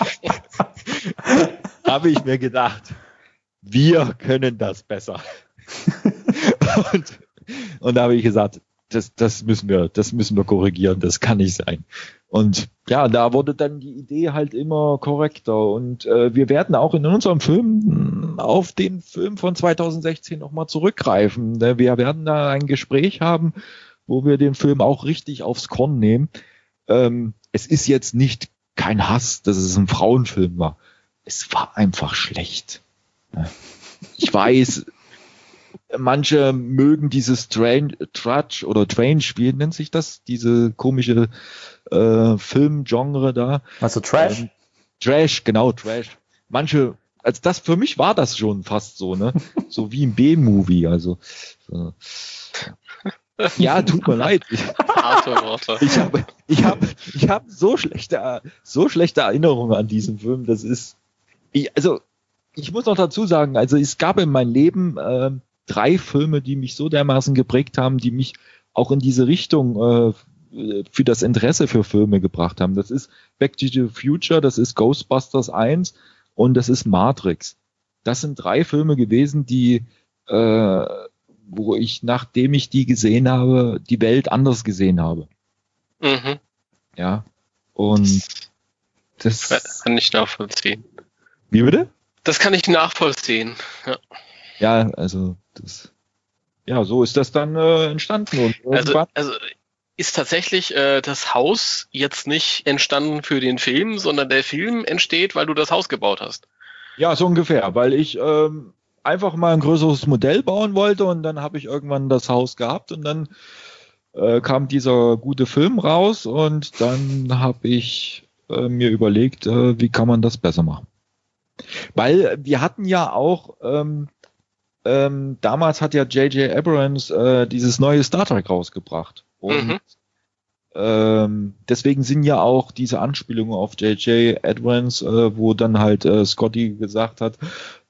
habe ich mir gedacht, wir können das besser. und da habe ich gesagt, das müssen wir korrigieren, das kann nicht sein. Und ja, da wurde dann die Idee halt immer korrekter. Und wir werden auch in unserem Film auf den Film von 2016 nochmal zurückgreifen. Wir werden da ein Gespräch haben, wo wir den Film auch richtig aufs Korn nehmen. Es ist jetzt nicht kein Hass, dass es ein Frauenfilm war. Es war einfach schlecht. Ich weiß, manche mögen dieses Trudge oder Strange, wie nennt sich das? Diese komische Filmgenre da. Also Trash? Trash, genau, Trash. Manche, also das für mich war das schon fast so, ne? So wie ein B-Movie, also. Ja, tut mir leid. Ich habe so schlechte Erinnerungen an diesen Film. Das ist, ich muss noch dazu sagen, also es gab in meinem Leben 3 Filme, die mich so dermaßen geprägt haben, die mich auch in diese Richtung für das Interesse für Filme gebracht haben. Das ist Back to the Future, das ist Ghostbusters 1 und das ist Matrix. Das sind 3 Filme gewesen, die wo ich, nachdem ich die gesehen habe, die Welt anders gesehen habe. Mhm. Ja. Und das kann ich nachvollziehen. Wie bitte? Das kann ich nachvollziehen. Ja, ja, also so ist das dann entstanden. Und also ist tatsächlich das Haus jetzt nicht entstanden für den Film, sondern der Film entsteht, weil du das Haus gebaut hast. Ja, so ungefähr, weil ich einfach mal ein größeres Modell bauen wollte und dann habe ich irgendwann das Haus gehabt und dann kam dieser gute Film raus und dann habe ich mir überlegt, wie kann man das besser machen. Weil wir hatten ja auch damals hat ja J.J. Abrams dieses neue Star Trek rausgebracht. Und deswegen sind ja auch diese Anspielungen auf J.J. Abrams, wo dann halt Scotty gesagt hat,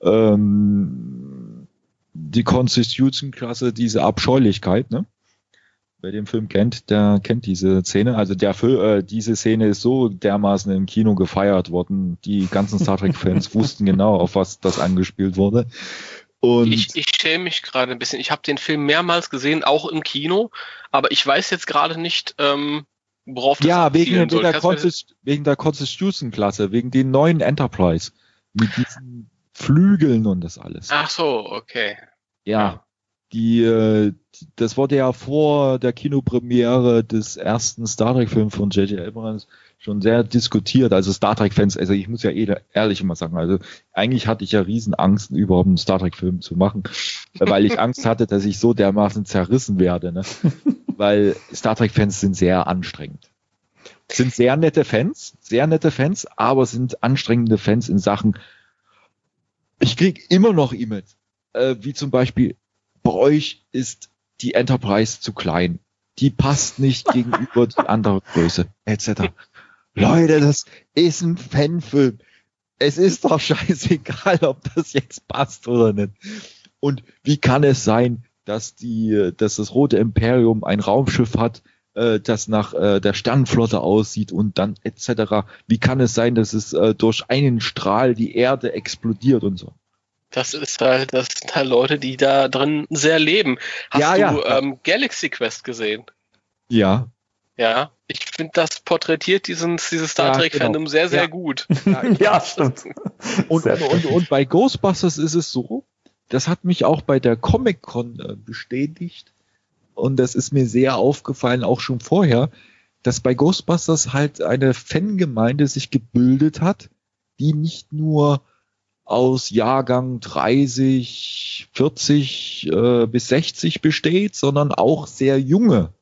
die Constitution-Klasse, diese Abscheulichkeit, ne? Wer den Film kennt, der kennt diese Szene. Also diese Szene ist so dermaßen im Kino gefeiert worden. Die ganzen Star Trek-Fans wussten genau, auf was das angespielt wurde. Und ich schäme mich gerade ein bisschen. Ich habe den Film mehrmals gesehen, auch im Kino, aber ich weiß jetzt gerade nicht, worauf das abzielen soll. Wegen der Constitution-Klasse, wegen den neuen Enterprise. Mit diesen Flügeln und das alles. Ach so, okay. Ja, das wurde ja vor der Kinopremiere des ersten Star Trek-Films von J.J. Abrams schon sehr diskutiert. Also Star Trek-Fans, also ich muss ja ehrlich immer sagen, also eigentlich hatte ich ja riesen Angst, überhaupt einen Star Trek-Film zu machen, weil ich Angst hatte, dass ich so dermaßen zerrissen werde, ne? Weil Star Trek-Fans sind sehr anstrengend. Sind sehr nette Fans, aber sind anstrengende Fans in Sachen, ich krieg immer noch E-Mails, wie zum Beispiel, bei euch ist die Enterprise zu klein. Die passt nicht gegenüber die andere Größe, etc. Leute, das ist ein Fanfilm. Es ist doch scheißegal, ob das jetzt passt oder nicht. Und wie kann es sein, dass das Rote Imperium ein Raumschiff hat, das nach der Sternenflotte aussieht und dann etc. Wie kann es sein, dass es durch einen Strahl die Erde explodiert und so? Das sind halt Leute, die da drin sehr leben. Hast du Galaxy Quest gesehen? Ja. Ja, ich finde, das porträtiert dieses Star Trek-Fandom sehr, sehr gut. Ja, stimmt. Und bei Ghostbusters ist es so, das hat mich auch bei der Comic-Con bestätigt und das ist mir sehr aufgefallen, auch schon vorher, dass bei Ghostbusters halt eine Fangemeinde sich gebildet hat, die nicht nur aus Jahrgang 30, 40 bis 60 besteht, sondern auch sehr junge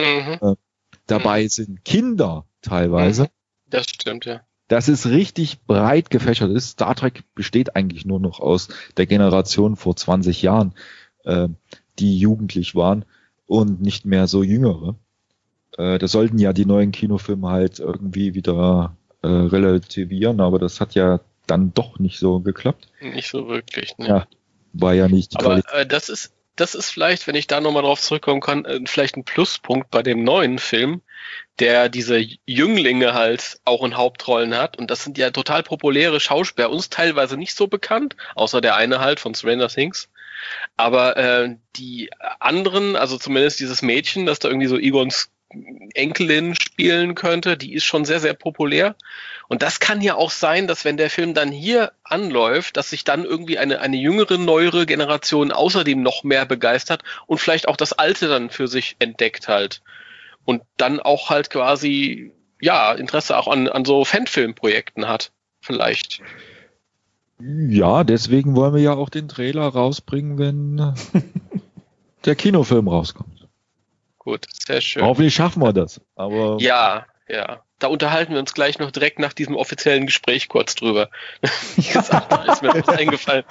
dabei sind. Kinder teilweise. Das stimmt, ja. Das ist richtig breit gefächert. Star Trek besteht eigentlich nur noch aus der Generation vor 20 Jahren, die jugendlich waren und nicht mehr so jüngere. Das sollten ja die neuen Kinofilme halt irgendwie wieder relativieren, aber das hat ja dann doch nicht so geklappt. Nicht so wirklich, ne? Ja, war ja nicht die Qualität. Aber das ist vielleicht, wenn ich da nochmal drauf zurückkommen kann, vielleicht ein Pluspunkt bei dem neuen Film, der diese Jünglinge halt auch in Hauptrollen hat. Und das sind ja total populäre Schauspieler, uns teilweise nicht so bekannt, außer der eine halt von Stranger Things. Aber die anderen, also zumindest dieses Mädchen, das da irgendwie so Egons Enkelin spielen könnte, die ist schon sehr, sehr populär. Und das kann ja auch sein, dass wenn der Film dann hier anläuft, dass sich dann irgendwie eine jüngere, neuere Generation außerdem noch mehr begeistert und vielleicht auch das Alte dann für sich entdeckt halt. Und dann auch halt quasi, ja, Interesse auch an so Fanfilmprojekten hat. Vielleicht. Ja, deswegen wollen wir ja auch den Trailer rausbringen, wenn der Kinofilm rauskommt. Gut, sehr schön. Hoffentlich schaffen wir das. Aber ja. Da unterhalten wir uns gleich noch direkt nach diesem offiziellen Gespräch kurz drüber. Wie gesagt, da ist mir was eingefallen.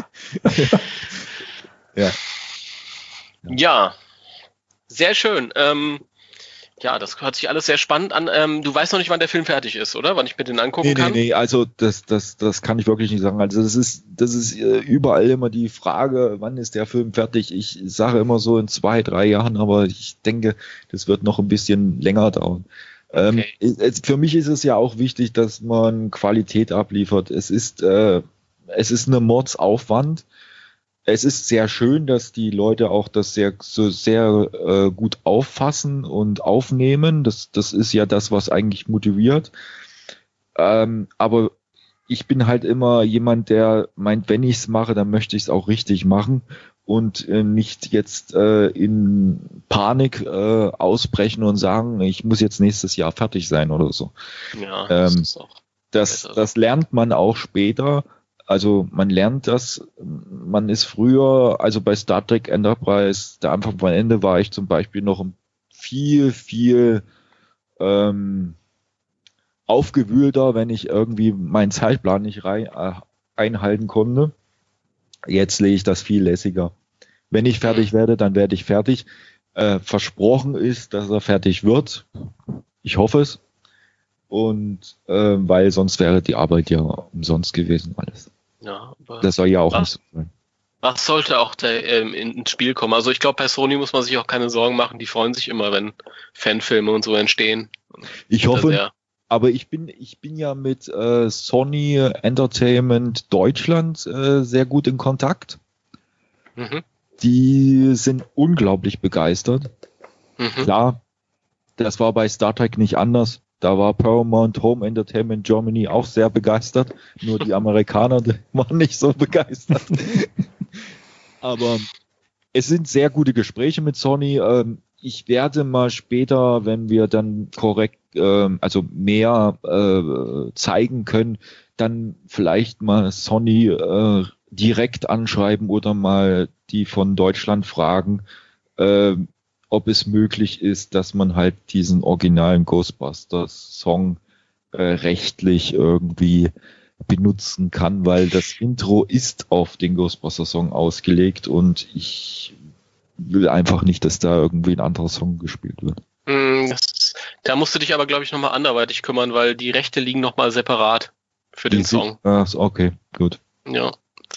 Ja, sehr schön. Ja, das hört sich alles sehr spannend an. Du weißt noch nicht, wann der Film fertig ist, oder? Wann ich mir den angucken kann? Nee, also das kann ich wirklich nicht sagen. Also das ist überall immer die Frage, wann ist der Film fertig? Ich sage immer so in 2-3 Jahren, aber ich denke, das wird noch ein bisschen länger dauern. Okay. Für mich ist es ja auch wichtig, dass man Qualität abliefert. Es ist eine Mordsaufwand. Es ist sehr schön, dass die Leute auch das sehr gut auffassen und aufnehmen. Das ist ja das, was eigentlich motiviert. Aber ich bin halt immer jemand, der meint, wenn ich es mache, dann möchte ich es auch richtig machen und nicht jetzt in Panik ausbrechen und sagen, ich muss jetzt nächstes Jahr fertig sein oder so. Ja, das ist auch das lernt man auch später. Also man lernt das, man ist früher, also bei Star Trek Enterprise, der Anfang von Ende war ich zum Beispiel noch viel aufgewühlter, wenn ich irgendwie meinen Zeitplan nicht einhalten konnte. Jetzt lege ich das viel lässiger. Wenn ich fertig werde, dann werde ich fertig. Versprochen ist, dass er fertig wird. Ich hoffe es. Und weil sonst wäre die Arbeit ja umsonst gewesen alles. Ja, aber das soll ja auch nicht so sein. Was sollte auch ins Spiel kommen? Also ich glaube, bei Sony muss man sich auch keine Sorgen machen. Die freuen sich immer, wenn Fanfilme und so entstehen. Ich hoffe, aber ich bin ja mit Sony Entertainment Deutschland sehr gut in Kontakt. Mhm. Die sind unglaublich begeistert. Mhm. Klar, das war bei Star Trek nicht anders. Da war Paramount Home Entertainment Germany auch sehr begeistert. Nur die Amerikaner waren nicht so begeistert. Aber es sind sehr gute Gespräche mit Sony. Ich werde mal später, wenn wir dann korrekt, also mehr zeigen können, dann vielleicht mal Sony direkt anschreiben oder mal die von Deutschland fragen, ob es möglich ist, dass man halt diesen originalen Ghostbusters-Song rechtlich irgendwie benutzen kann, weil das Intro ist auf den Ghostbusters-Song ausgelegt und ich will einfach nicht, dass da irgendwie ein anderer Song gespielt wird. Da musst du dich aber, glaube ich, nochmal anderweitig kümmern, weil die Rechte liegen nochmal separat für den Song. Okay, gut. Ja,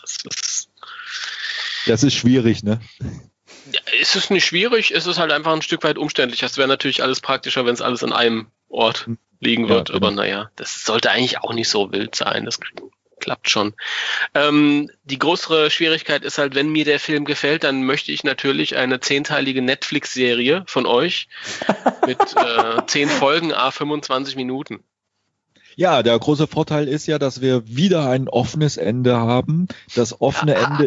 das ist schwierig, ne? Ja, ist es nicht schwierig, ist es halt einfach ein Stück weit umständlich. Das wäre natürlich alles praktischer, wenn es alles an einem Ort liegen wird. Ja, genau. Aber naja, das sollte eigentlich auch nicht so wild sein. Das klappt schon. Die größere Schwierigkeit ist halt, wenn mir der Film gefällt, dann möchte ich natürlich eine 10-teilige Netflix-Serie von euch mit 10 Folgen, 25 Minuten. Ja, der große Vorteil ist ja, dass wir wieder ein offenes Ende haben. Das offene Ende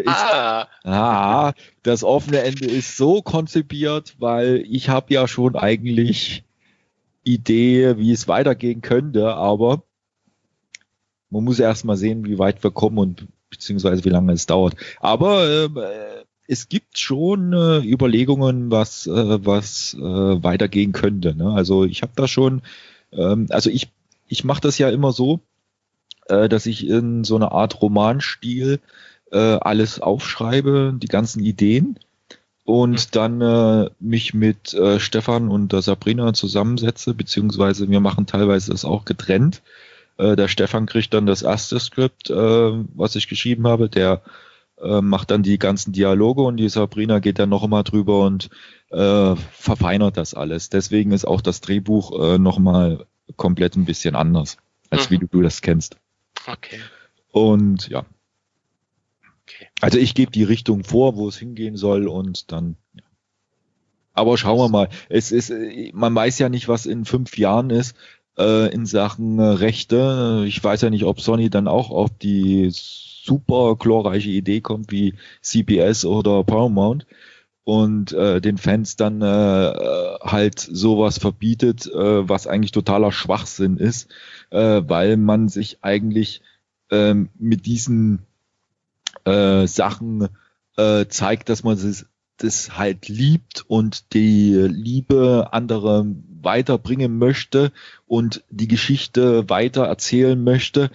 ist so konzipiert, weil ich habe ja schon eigentlich Idee, wie es weitergehen könnte, aber man muss erst mal sehen, wie weit wir kommen und beziehungsweise wie lange es dauert. Aber es gibt schon Überlegungen, was weitergehen könnte. Ne? Also ich habe da schon, ich mache das ja immer so, dass ich in so einer Art Romanstil alles aufschreibe, die ganzen Ideen und dann mich mit Stefan und der Sabrina zusammensetze, beziehungsweise wir machen teilweise das auch getrennt. Der Stefan kriegt dann das erste Skript, was ich geschrieben habe, der macht dann die ganzen Dialoge und die Sabrina geht dann noch einmal drüber und verfeinert das alles. Deswegen ist auch das Drehbuch nochmal komplett ein bisschen anders, als wie du das kennst. Okay. Und ja. Okay. Also ich gebe die Richtung vor, wo es hingehen soll und dann. Ja. Aber schauen wir mal. Man weiß ja nicht, was in 5 Jahren ist in Sachen Rechte. Ich weiß ja nicht, ob Sony dann auch auf die super glorreiche Idee kommt wie CBS oder Paramount und den Fans dann halt sowas verbietet, was eigentlich totaler Schwachsinn ist, weil man sich eigentlich mit diesen Sachen zeigt, dass man das halt liebt und die Liebe andere weiterbringen möchte und die Geschichte weiter erzählen möchte.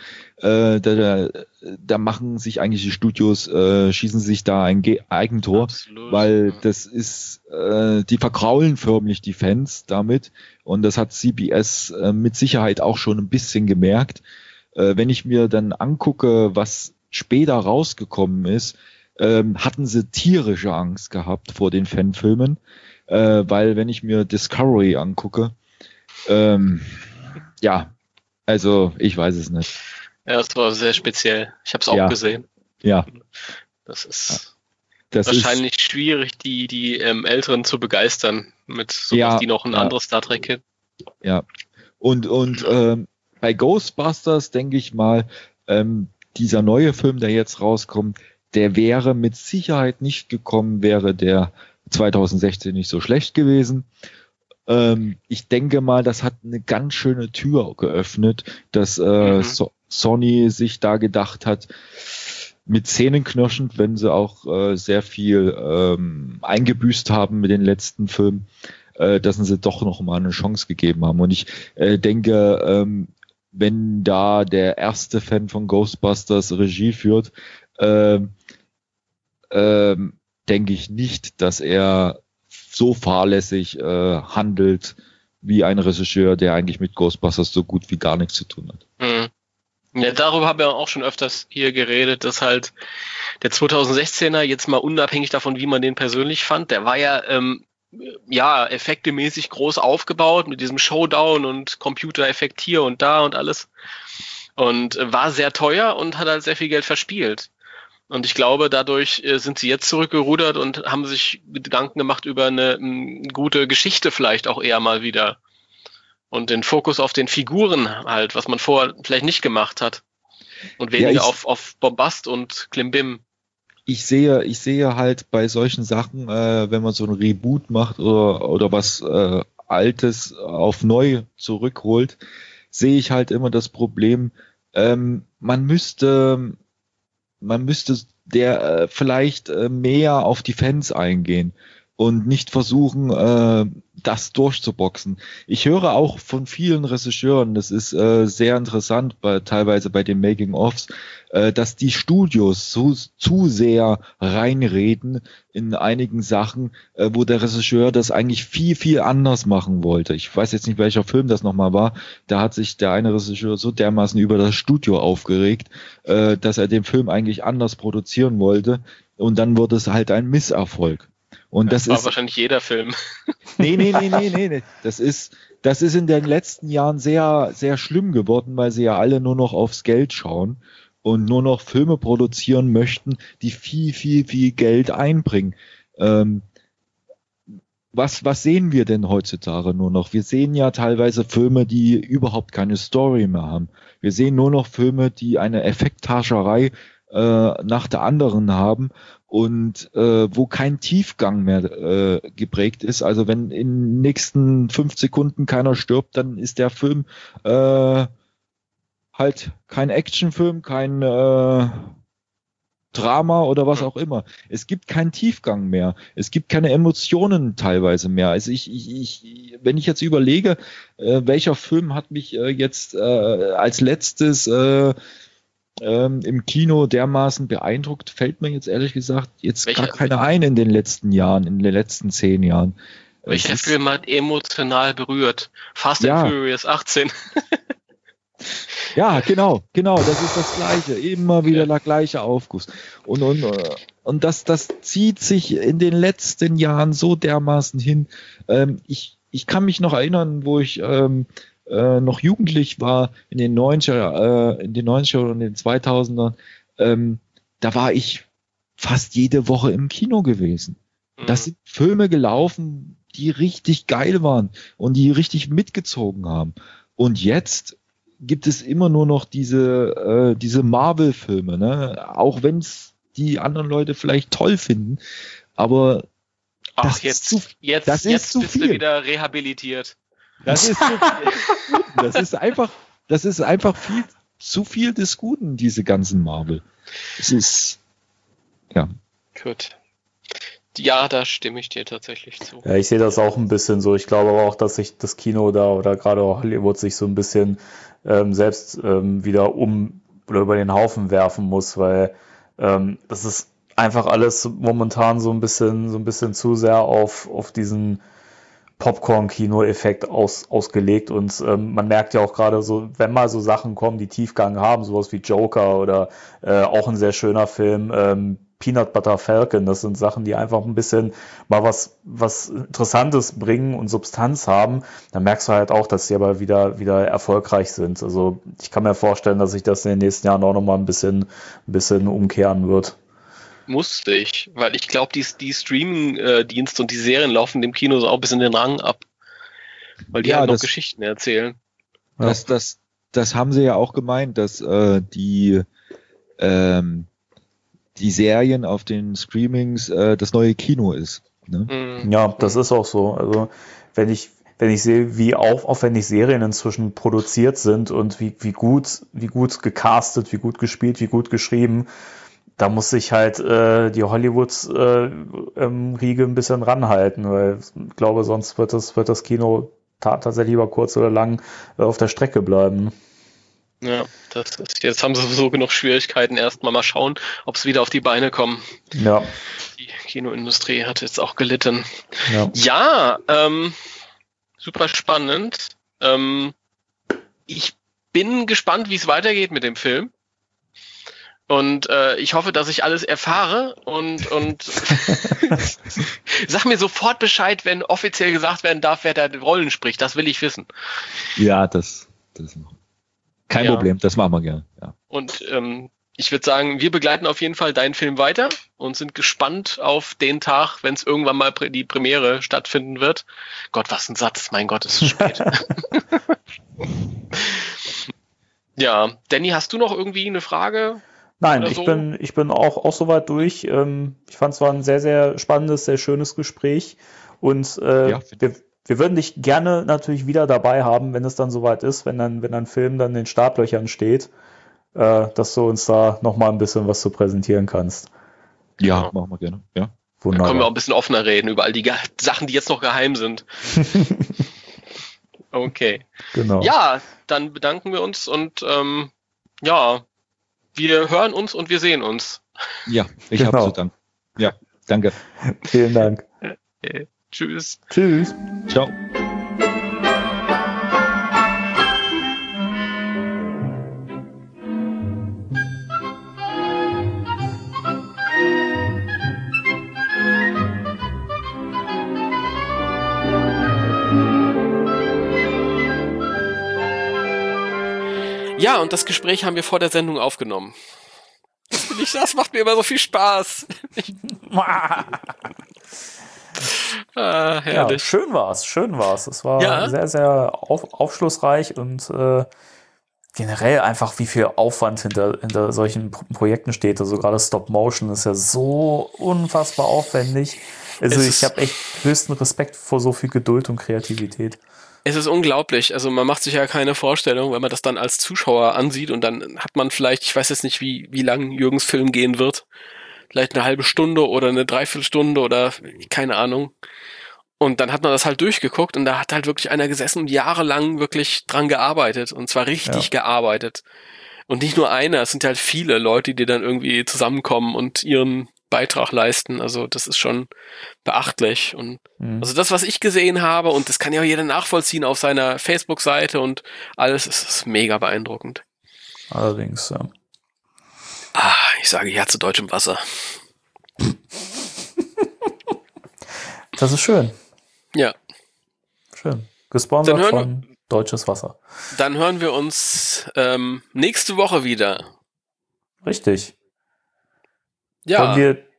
Da machen sich eigentlich die Studios, schießen sich da ein Eigentor, absolut, weil das ist, die vergraulen förmlich die Fans damit und das hat CBS mit Sicherheit auch schon ein bisschen gemerkt. Wenn ich mir dann angucke, was später rausgekommen ist, hatten sie tierische Angst gehabt vor den Fanfilmen, weil wenn ich mir Discovery angucke, ja, also ich weiß es nicht. Ja, das war sehr speziell. Ich habe es auch gesehen. Ja. Das ist wahrscheinlich schwierig, die Älteren zu begeistern mit sowas, die noch ein anderes Star Trek kennen. Ja. Und bei Ghostbusters denke ich mal, dieser neue Film, der jetzt rauskommt, der wäre mit Sicherheit nicht gekommen, wäre der 2016 nicht so schlecht gewesen. Ich denke mal, das hat eine ganz schöne Tür geöffnet, dass Sony sich da gedacht hat, mit Zähnenknirschend, wenn sie auch sehr viel eingebüßt haben mit den letzten Filmen, dass sie doch noch mal eine Chance gegeben haben. Und ich denke, wenn da der erste Fan von Ghostbusters Regie führt, denke ich nicht, dass er so fahrlässig handelt wie ein Regisseur, der eigentlich mit Ghostbusters so gut wie gar nichts zu tun hat. Mhm. Ja, darüber haben wir auch schon öfters hier geredet, dass halt der 2016er jetzt mal unabhängig davon, wie man den persönlich fand, der war ja effektemäßig groß aufgebaut mit diesem Showdown und Computereffekt hier und da und alles und war sehr teuer und hat halt sehr viel Geld verspielt. Und ich glaube, dadurch sind sie jetzt zurückgerudert und haben sich Gedanken gemacht über eine gute Geschichte vielleicht auch eher mal wieder. Und den Fokus auf den Figuren halt, was man vorher vielleicht nicht gemacht hat. Und weniger auf Bombast und Klimbim. Ich sehe halt bei solchen Sachen, wenn man so ein Reboot macht oder was Altes auf neu zurückholt, sehe ich halt immer das Problem, man müsste vielleicht mehr auf die Fans eingehen und nicht versuchen, das durchzuboxen. Ich höre auch von vielen Regisseuren, das ist sehr interessant, teilweise bei den Making-ofs, dass die Studios zu sehr reinreden in einigen Sachen, wo der Regisseur das eigentlich viel, viel anders machen wollte. Ich weiß jetzt nicht, welcher Film das nochmal war. Da hat sich der eine Regisseur so dermaßen über das Studio aufgeregt, dass er den Film eigentlich anders produzieren wollte. Und dann wurde es halt ein Misserfolg. Und das war wahrscheinlich jeder Film. Nee. Das ist in den letzten Jahren sehr, sehr schlimm geworden, weil sie ja alle nur noch aufs Geld schauen und nur noch Filme produzieren möchten, die viel, viel, viel Geld einbringen. Was sehen wir denn heutzutage nur noch? Wir sehen ja teilweise Filme, die überhaupt keine Story mehr haben. Wir sehen nur noch Filme, die eine Effekthascherei nach der anderen haben und wo kein Tiefgang mehr geprägt ist. Also wenn in den nächsten 5 Sekunden keiner stirbt, dann ist der Film halt kein Actionfilm, kein Drama oder was auch immer. Es gibt keinen Tiefgang mehr. Es gibt keine Emotionen teilweise mehr. Also wenn ich jetzt überlege, welcher Film hat mich jetzt als letztes im Kino dermaßen beeindruckt, fällt mir jetzt ehrlich gesagt gar keiner ein in den letzten Jahren, in den letzten 10 Jahren. Welcher Film hat emotional berührt? Fast and Furious 18. Ja, genau, das ist das Gleiche. Immer wieder der gleiche Aufguss. Und das zieht sich in den letzten Jahren so dermaßen hin. Ich kann mich noch erinnern, wo ich noch jugendlich war, in den 90er und den 2000ern, da war ich fast jede Woche im Kino gewesen. Das sind Filme gelaufen, die richtig geil waren und die richtig mitgezogen haben. Und jetzt gibt es immer nur noch diese Marvel-Filme, ne? Auch wenn es die anderen Leute vielleicht toll finden, aber jetzt bist du wieder rehabilitiert. Das ist zu viel. Das ist einfach viel zu viel des Guten, diese ganzen Marvel. Es ist, ja. Gut. Ja, da stimme ich dir tatsächlich zu. Ja, ich sehe das auch ein bisschen so. Ich glaube aber auch, dass sich das Kino da oder gerade auch Hollywood sich so ein bisschen selbst wieder über den Haufen werfen muss, weil das ist einfach alles momentan so ein bisschen zu sehr auf diesen Popcorn-Kino-Effekt ausgelegt und man merkt ja auch gerade so, wenn mal so Sachen kommen, die Tiefgang haben, sowas wie Joker oder auch ein sehr schöner Film, Peanut Butter Falcon, das sind Sachen, die einfach ein bisschen mal was Interessantes bringen und Substanz haben, dann merkst du halt auch, dass sie aber wieder erfolgreich sind. Also ich kann mir vorstellen, dass sich das in den nächsten Jahren auch nochmal ein bisschen umkehren wird. Musste ich, weil ich glaube, die Streaming-Dienste und die Serien laufen dem Kino so auch ein bisschen den Rang ab. Weil die halt noch Geschichten erzählen. Das haben sie ja auch gemeint, dass die Serien auf den Streamings das neue Kino ist. Ne? Ja, das ist auch so. Also wenn ich sehe, wie aufwendig Serien inzwischen produziert sind und wie gut gecastet, wie gut gespielt, wie gut geschrieben, da muss sich halt die Hollywood-Riege ein bisschen ranhalten, weil ich glaube, sonst wird das Kino tatsächlich über kurz oder lang auf der Strecke bleiben. Ja, jetzt haben sie sowieso genug Schwierigkeiten. Erstmal mal schauen, ob es wieder auf die Beine kommen. Ja. Die Kinoindustrie hat jetzt auch gelitten. Ja, super spannend. Ich bin gespannt, wie es weitergeht mit dem Film. Und ich hoffe, dass ich alles erfahre und sag mir sofort Bescheid, wenn offiziell gesagt werden darf, wer da die Rollen spricht. Das will ich wissen. Ja, das kein Problem, das machen wir gerne. Ja. Und ich würde sagen, wir begleiten auf jeden Fall deinen Film weiter und sind gespannt auf den Tag, wenn es irgendwann mal die Premiere stattfinden wird. Gott, was ein Satz, mein Gott, es ist spät. Ja, Danny, hast du noch irgendwie eine Frage? Nein, ich bin auch soweit durch. Ich fand es war ein sehr, sehr spannendes, sehr schönes Gespräch und wir würden dich gerne natürlich wieder dabei haben, wenn es dann soweit ist, wenn ein Film dann in den Startlöchern steht, dass du uns da nochmal ein bisschen was zu präsentieren kannst. Ja, machen wir gerne. Ja. Wunderbar. Dann können wir auch ein bisschen offener reden über all die Sachen, die jetzt noch geheim sind. Okay. Genau. Ja, dann bedanken wir uns und wir hören uns und wir sehen uns. Ja, ich habe zu danken. Ja, danke. Vielen Dank. Tschüss. Tschüss. Ciao. Ja, und das Gespräch haben wir vor der Sendung aufgenommen. Das macht mir immer so viel Spaß. Herrlich. Ja, schön war's. Es war sehr, sehr aufschlussreich und generell einfach, wie viel Aufwand hinter solchen Projekten steht. Also gerade Stop Motion ist ja so unfassbar aufwendig. Also ich habe echt höchsten Respekt vor so viel Geduld und Kreativität. Es ist unglaublich. Also man macht sich ja keine Vorstellung, wenn man das dann als Zuschauer ansieht und dann hat man vielleicht, ich weiß jetzt nicht, wie lang Jürgens Film gehen wird, vielleicht eine halbe Stunde oder eine Dreiviertelstunde oder keine Ahnung. Und dann hat man das halt durchgeguckt und da hat halt wirklich einer gesessen und jahrelang wirklich dran gearbeitet und zwar richtig gearbeitet. Und nicht nur einer, es sind halt viele Leute, die dann irgendwie zusammenkommen und ihren Beitrag leisten. Also das ist schon beachtlich. Und also das, was ich gesehen habe, und das kann ja auch jeder nachvollziehen auf seiner Facebook-Seite und alles, ist mega beeindruckend. Allerdings, ja. Ich sage ja zu deutschem Wasser. Das ist schön. Ja. Schön. Gesponsert von Deutsches Wasser. Dann hören wir uns nächste Woche wieder. Richtig. Ja.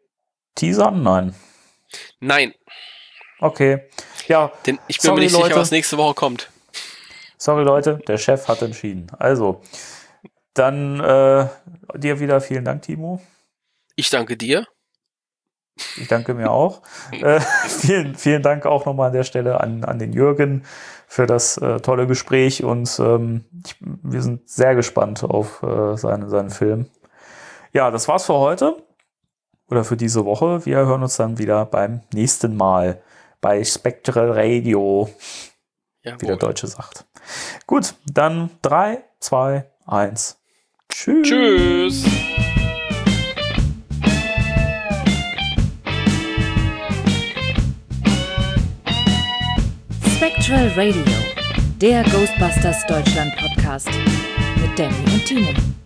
teasern? Nein. Nein. Okay. Ja. Denn ich bin mir nicht sicher, was nächste Woche kommt. Sorry, Leute, der Chef hat entschieden. Also, dann dir wieder vielen Dank, Timo. Ich danke dir. Ich danke mir auch. Vielen Dank auch nochmal an der Stelle an den Jürgen für das tolle Gespräch und wir sind sehr gespannt auf seinen Film. Ja, das war's für heute oder für diese Woche. Wir hören uns dann wieder beim nächsten Mal bei Spectral Radio, wie der Deutsche sagt. Gut, dann 3, 2, 1. Tschüss. Tschüss. Spectral Radio, der Ghostbusters Deutschland Podcast mit Danny und Timo.